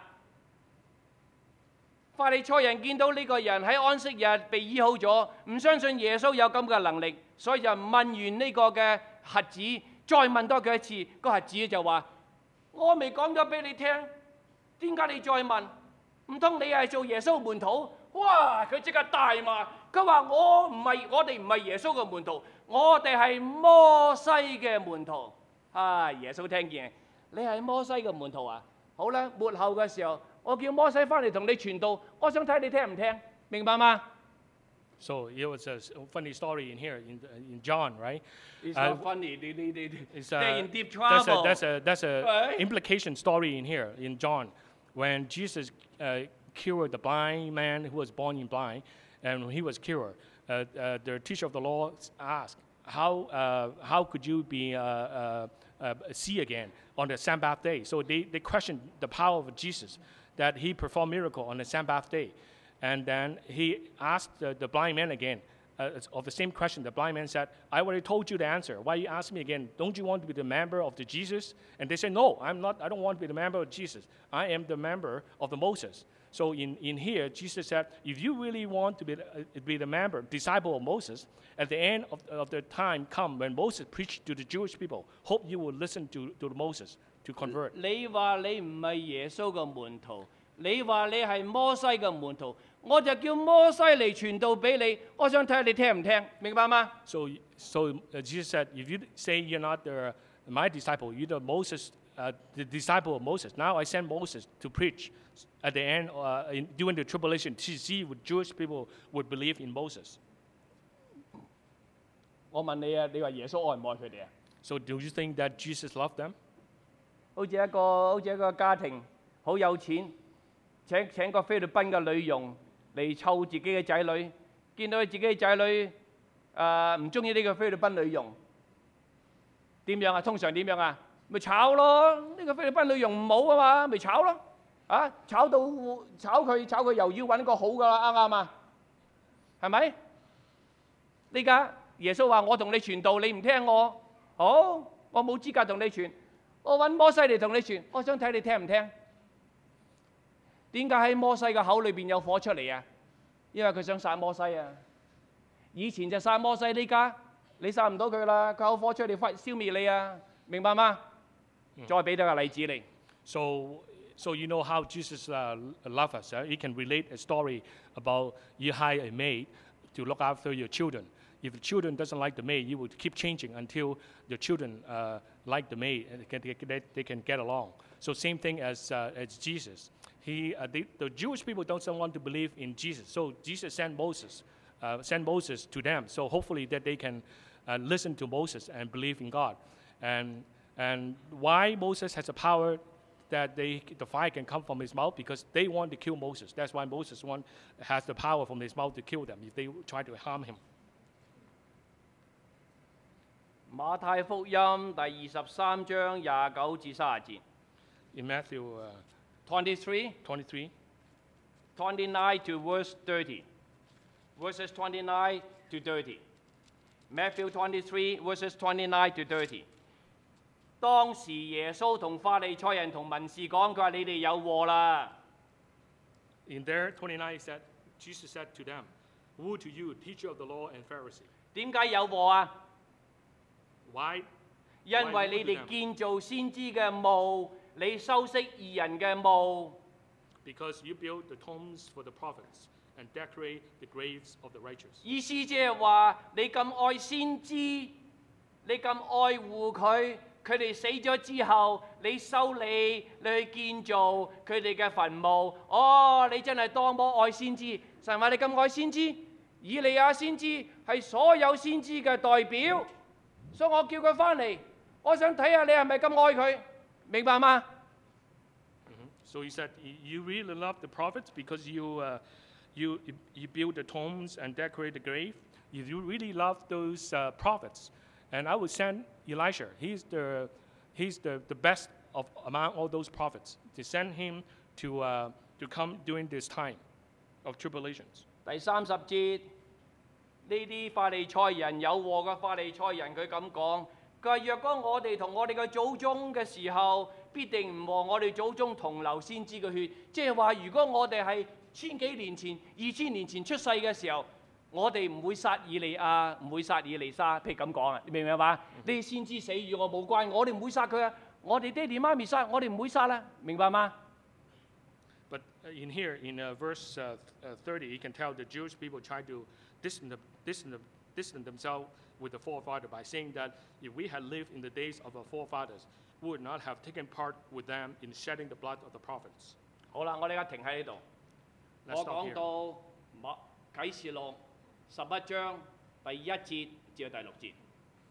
法利賽人見到呢個人喺安息日被醫好咗，唔相信耶穌有咁嘅能力，所以就問完呢個嘅瞎子，再問多佢一次，個瞎子就話：我未講咗俾你聽，點解你再問？唔通你係做耶穌門徒？哇！佢即刻大罵，佢話：我唔係，我哋唔係耶穌嘅門徒，我哋係摩西嘅門徒。啊！耶穌聽見，你係摩西嘅門徒啊？好啦，末後嘅時候，我叫摩西翻嚟同你傳道，我想睇你聽唔聽，明白嗎？ So it was a funny story in here, in, in John, right? It's Uh, not funny. They, they, they, It's, they're uh, in deep that's a, trouble. that's a, that's a Right? implication story in here, in John, when Jesus uh, cured the blind man who was born in blind, and when he was cured, uh, uh, the teacher of the law asked, how, uh, how could you be uh, uh, uh, see again on the Sabbath day? So they, they questioned the power of Jesus, that he performed miracle on the Sabbath day. And then he asked the, the blind man again, uh, of the same question. The blind man said, I already told you the answer. Why you ask me again? Don't you want to be the member of the Jesus? And they said, no, I'm not, I don't want to be the member of Jesus. I am the member of the Moses. So in, in here, Jesus said, if you really want to be, uh, be the member, disciple of Moses, at the end of, of the time come when Moses preached to the Jewish people, hope you will listen to, to Moses to convert. 你話你唔係耶穌嘅門徒，你話你係摩西嘅門徒，我就叫摩西嚟傳道俾你，我想睇下你聽唔聽，明白嗎？ So, so uh, Jesus said, if you say you're not the, my disciple, you're the Moses, uh, the disciple of Moses. Now I send Moses to preach at the end, uh, in, during the tribulation, to see what Jewish people would believe in Moses. 我問你啊，你話耶穌愛唔愛佢哋啊？ So do you think that Jesus loved them? 好似一個好似一個家庭好有錢，請請個菲律賓嘅女傭嚟湊自己嘅仔女， 見到佢自己嘅仔女誒唔中意呢個菲律賓女傭，點樣啊？通常點樣啊？咪炒咯！呢個菲律賓女傭唔好啊嘛，咪炒咯！啊，炒到炒佢炒佢又要揾個好噶啦，啱唔啱啊？係咪？呢家耶穌話：我同你傳道，你唔聽我，好，我冇資格同你傳，我揾摩西嚟同你傳，我想睇你聽唔聽？點解喺摩西嘅口裏邊有火出嚟啊？因為佢想殺摩西啊！以前就殺摩西，呢家你殺唔到佢啦，佢有火出嚟消滅你啊！明白嗎？再俾多個例子你。 So, so you know how Jesus uh, loves us. Uh, he can relate a story about you hire a maid to look after your children. If the children doesn't like the maid, you will keep changing until the children uh, like the maid and they can, they, they can get along. So same thing as uh, as Jesus. He, uh, they, the Jewish people don't want to believe in Jesus. So Jesus sent Moses, uh, sent Moses to them. So hopefully that they can uh, listen to Moses and believe in God. And and why Moses has the power that they, the fire can come from his mouth? Because they want to kill Moses. That's why Moses want, has the power from his mouth to kill them if they try to harm him. 馬太福音第二十三章廿九至三十節。 In Matthew uh, twenty-three, twenty-three, twenty-nine to verse thirty. Verses twenty-nine to thirty. Matthew twenty-three, verses twenty-nine to thirty. 當時耶穌同法利賽人同文士講，佢話：你哋有禍啦！ in there, twenty-nine, he said, Jesus said to them, "Woe to you, teacher of the law and Pharisee." 點解有禍啊？ Why? 因為你哋建造先知嘅墓，你修飾義人嘅墓。 Because you build the tombs for the prophets and decorate the graves of the righteous. 意思即係話你咁愛先知，你咁愛護佢，佢哋死咗之後，你修理，你去建造佢哋嘅墳墓。哦，你真係多麼愛先知！神話你咁愛先知，以利亞先知係所有先知嘅代表，所以我叫佢翻嚟，我想睇下你係咪咁愛佢，明白嗎？ So he said, "Y- you really love the prophets because you, uh, you, you build the tombs and decorate the grave. You you really love those uh, prophets. And I will send Elisha. He's the, he's the, the best of among all those prophets. To send him to, uh, to come during this time of tribulations." 第三十節，呢啲法利賽人有禍嘅法利賽人，佢咁講：佢話若果我哋同我哋嘅祖宗嘅時候，必定唔和我哋祖宗同流先知嘅血。即係話，如果我哋係千幾年前、二千年前出世嘅時候，我哋唔會殺以利亞，唔會殺以利沙。譬如咁講啊，你明唔明白？呢啲先知死與我冇關，我哋唔會殺佢啊！我哋爹哋媽咪殺，我哋唔會殺啦，明白嗎？ But uh, in here, in uh, verse uh, uh, thirty, you can tell the Jewish people try to distance, the- distance, the- distance themselves with the forefather by saying that if we had lived in the days of our forefathers, we would not have taken part with them in shedding the blood of the prophets. 好啦，我哋而家停喺呢度。 Let's 我 stop 講 here. 到馬啟示錄十一章第一節至到第六節。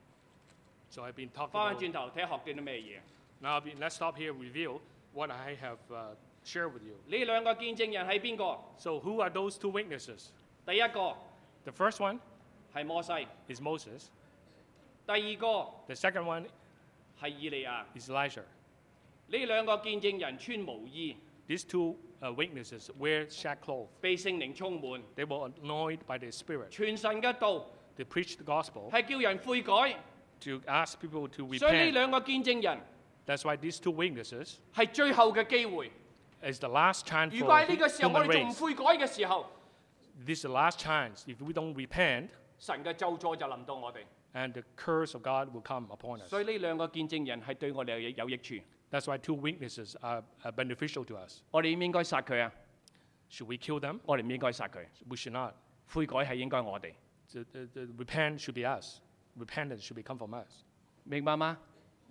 So I've been talking 翻返 about, 轉頭睇下學到啲咩嘢。 now I've been, let's stop here, review what I have uh, shared with you. 呢兩個見證人係邊個？ So who are those two witnesses? 第一個 The first one 係摩西， is Moses. 第二個 The second one 係以利亞。 is Elijah. 呢兩個見證人穿毛衣， These two uh, witnesses wear sackcloth. 被聖靈充滿， They were anointed by the Spirit. 傳神嘅道 They preached the gospel 係叫人悔改。 to ask people to 所以呢 repent. 兩個見證人 That's why these two witnesses 係最後嘅機會。 is the last chance 如 for 果喺 hu- 呢個時候我 human 哋仲唔 race. 悔改嘅時候， This is the last chance. If we don't repent, 神嘅咒詛就臨到我哋。 and the curse of God will come upon us. 所以呢兩個見證人係對我哋有有益處。 That's why two witnesses are, are beneficial to us. 我哋應唔應該殺佢啊？ Should we kill them? 我哋唔應該殺佢。 We should not. 悔改係應該我哋， The, the, the repent should be us. Repentance should become from us. 明白嗎？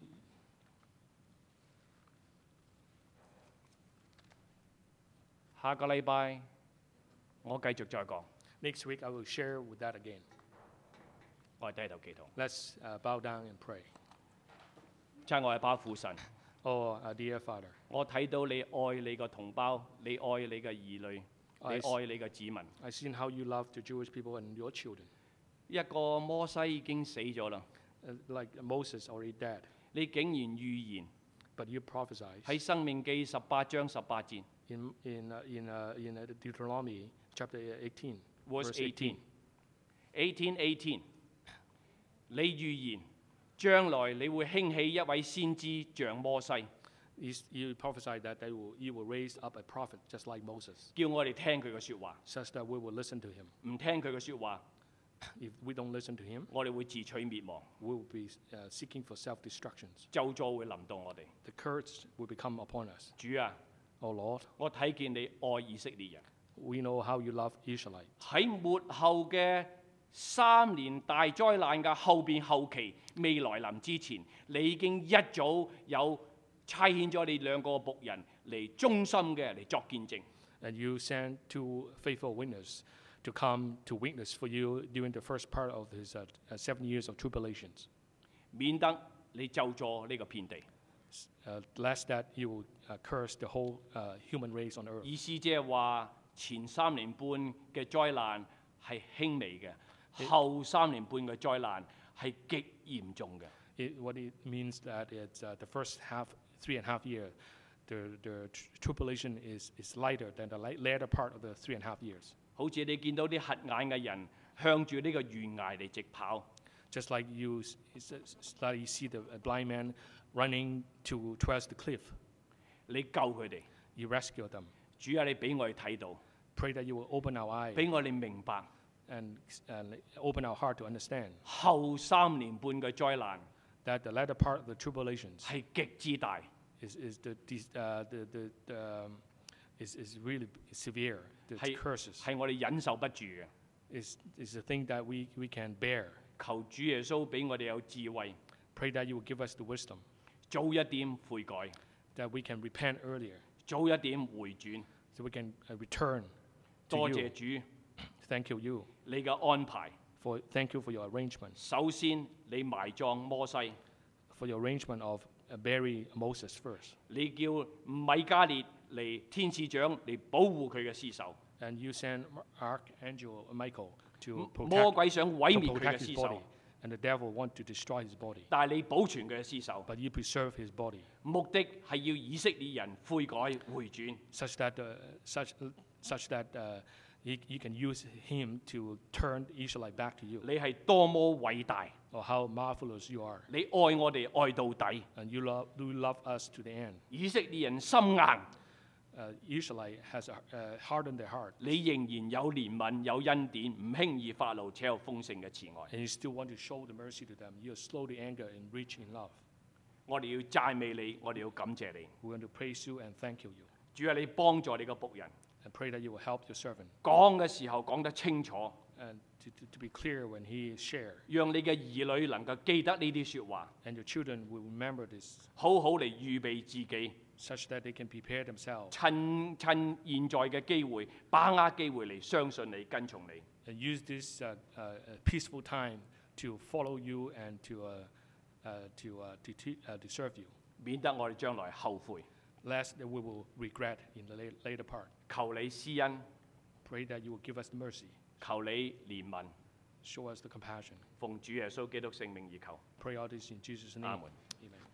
下個禮拜我繼續再講， Next week, I will share with that again. 我哋低頭祈禱。 Let's uh, bow down and pray. 親愛嘅巴父神， Oh, our dear Father, 我睇到你愛你個同胞，你愛你嘅兒女， I 你 s- 愛你嘅子民。 I've seen how you love the Jewish people and your children. 一個摩西已經死咗啦， Uh, like Moses already dead, 你竟然預言 but you prophesied 喺《申命記》十八章十八節 in in uh, in uh, in uh, Deuteronomy chapter eighteen, verse verse eighteen. eighteen eighteen，你預言將來你會興起一位先知像摩西， You, s- you prophesied that they will, you will raise up a prophet just like Moses, 叫我哋聽佢嘅説話， such that we will listen to him. 唔聽佢嘅説話， If we don't listen to him, 我哋會自取滅亡， we will be uh, seeking for self-destructions. 咒詛會臨到我哋。 The curse will become upon us. 主啊， Oh Lord, 我睇見你愛以色列人。 we know how you love Israelite. 喺末後嘅三年大災難嘅後邊後期未來臨之前，你已經一早有差遣咗你兩個僕人嚟忠心嘅嚟作見證。 And you sent two faithful witnesses to come to witness for you during the first part of his uh, uh, seven years of tribulations, 免得你咒詛呢個遍地。 uh, lest that you will uh, curse the whole uh, human race on earth. 意思即係話前三年半嘅災難係輕微嘅，後三年半嘅災難係極嚴重嘅。 It, what it means that it's uh, the first half, three and a half year, the, the tr- tribulation is, is lighter than the li- later part of the three and a half years. 好似你見到啲瞎眼嘅人向住呢個懸崖嚟直跑， Just like you, s- s- s- that you see the uh, blind man running to towards the cliff, 你救佢哋。 you rescue them. 主啊，你俾我哋睇到， Pray that you will open our eye 俾我哋明白 and, and open our heart to understand 後三年半嘅災難 that the latter part of the tribulations 係極之大， is, is the, dis- uh, the, the, the um, is, is really severe. The 係 curses 係我哋忍受不住嘅。 is, is the thing that we, we can bear. 求主耶穌俾我哋有智慧， Pray that you will give us the wisdom, 早一點悔改， that we can repent earlier, 早一點回轉。 so we can uh, return 多 to 謝 you. 主 Thank you, you, 你嘅安排。 for thank you for your arrangement, 首先你埋葬摩西， for your arrangement of uh, bury Moses first, 你叫米迦列嚟天使長嚟保護佢嘅屍首。 and you send Archangel Michael to 魔 protect, 鬼想毀 to 滅佢嘅 protect his 屍 body, 首， and the devil want to destroy his body, 但係你保存佢嘅屍首， but you preserve his body, 目的係要以色列人悔改回轉。 such that uh, such such that uh, you, you can use him to turn the Israelite back to you. 你係多麼偉大， Or how marvelous you are, 你愛我哋愛到底。 and you love you love us to the end. 以色列人心硬， Uh, Israelite has uh, hardened their heart, 你仍然有憐憫有恩典，唔輕易發怒，且有豐盛嘅慈愛。 and you still want to show the mercy to them. You are slow to anger and rich in love. 我哋要讚美你，我哋要感謝你。 We want to praise you and thank you, you, 主啊，你幫助你個僕人 and pray that you will help your servant, 講嘅時候講得清楚， and to, to, to be clear when he share, 讓你嘅兒女能夠記得呢啲説話， and your children will remember this, 好好嚟預備自己， such that they can prepare themselves 趁趁現在嘅機會，把握機會嚟相信你、跟從你。 and use this uh, uh, uh, peaceful time to follow you and to uh, uh, to uh, to, te- uh, to serve you, 免得我哋將來後悔。 lest that we will regret in the la- later part. 求你施恩， Pray that you will give us mercy, 求你憐憫， show us the compassion. 奉主耶穌基督聖名而求。 Pray all this in Jesus' name. Amen. Amen.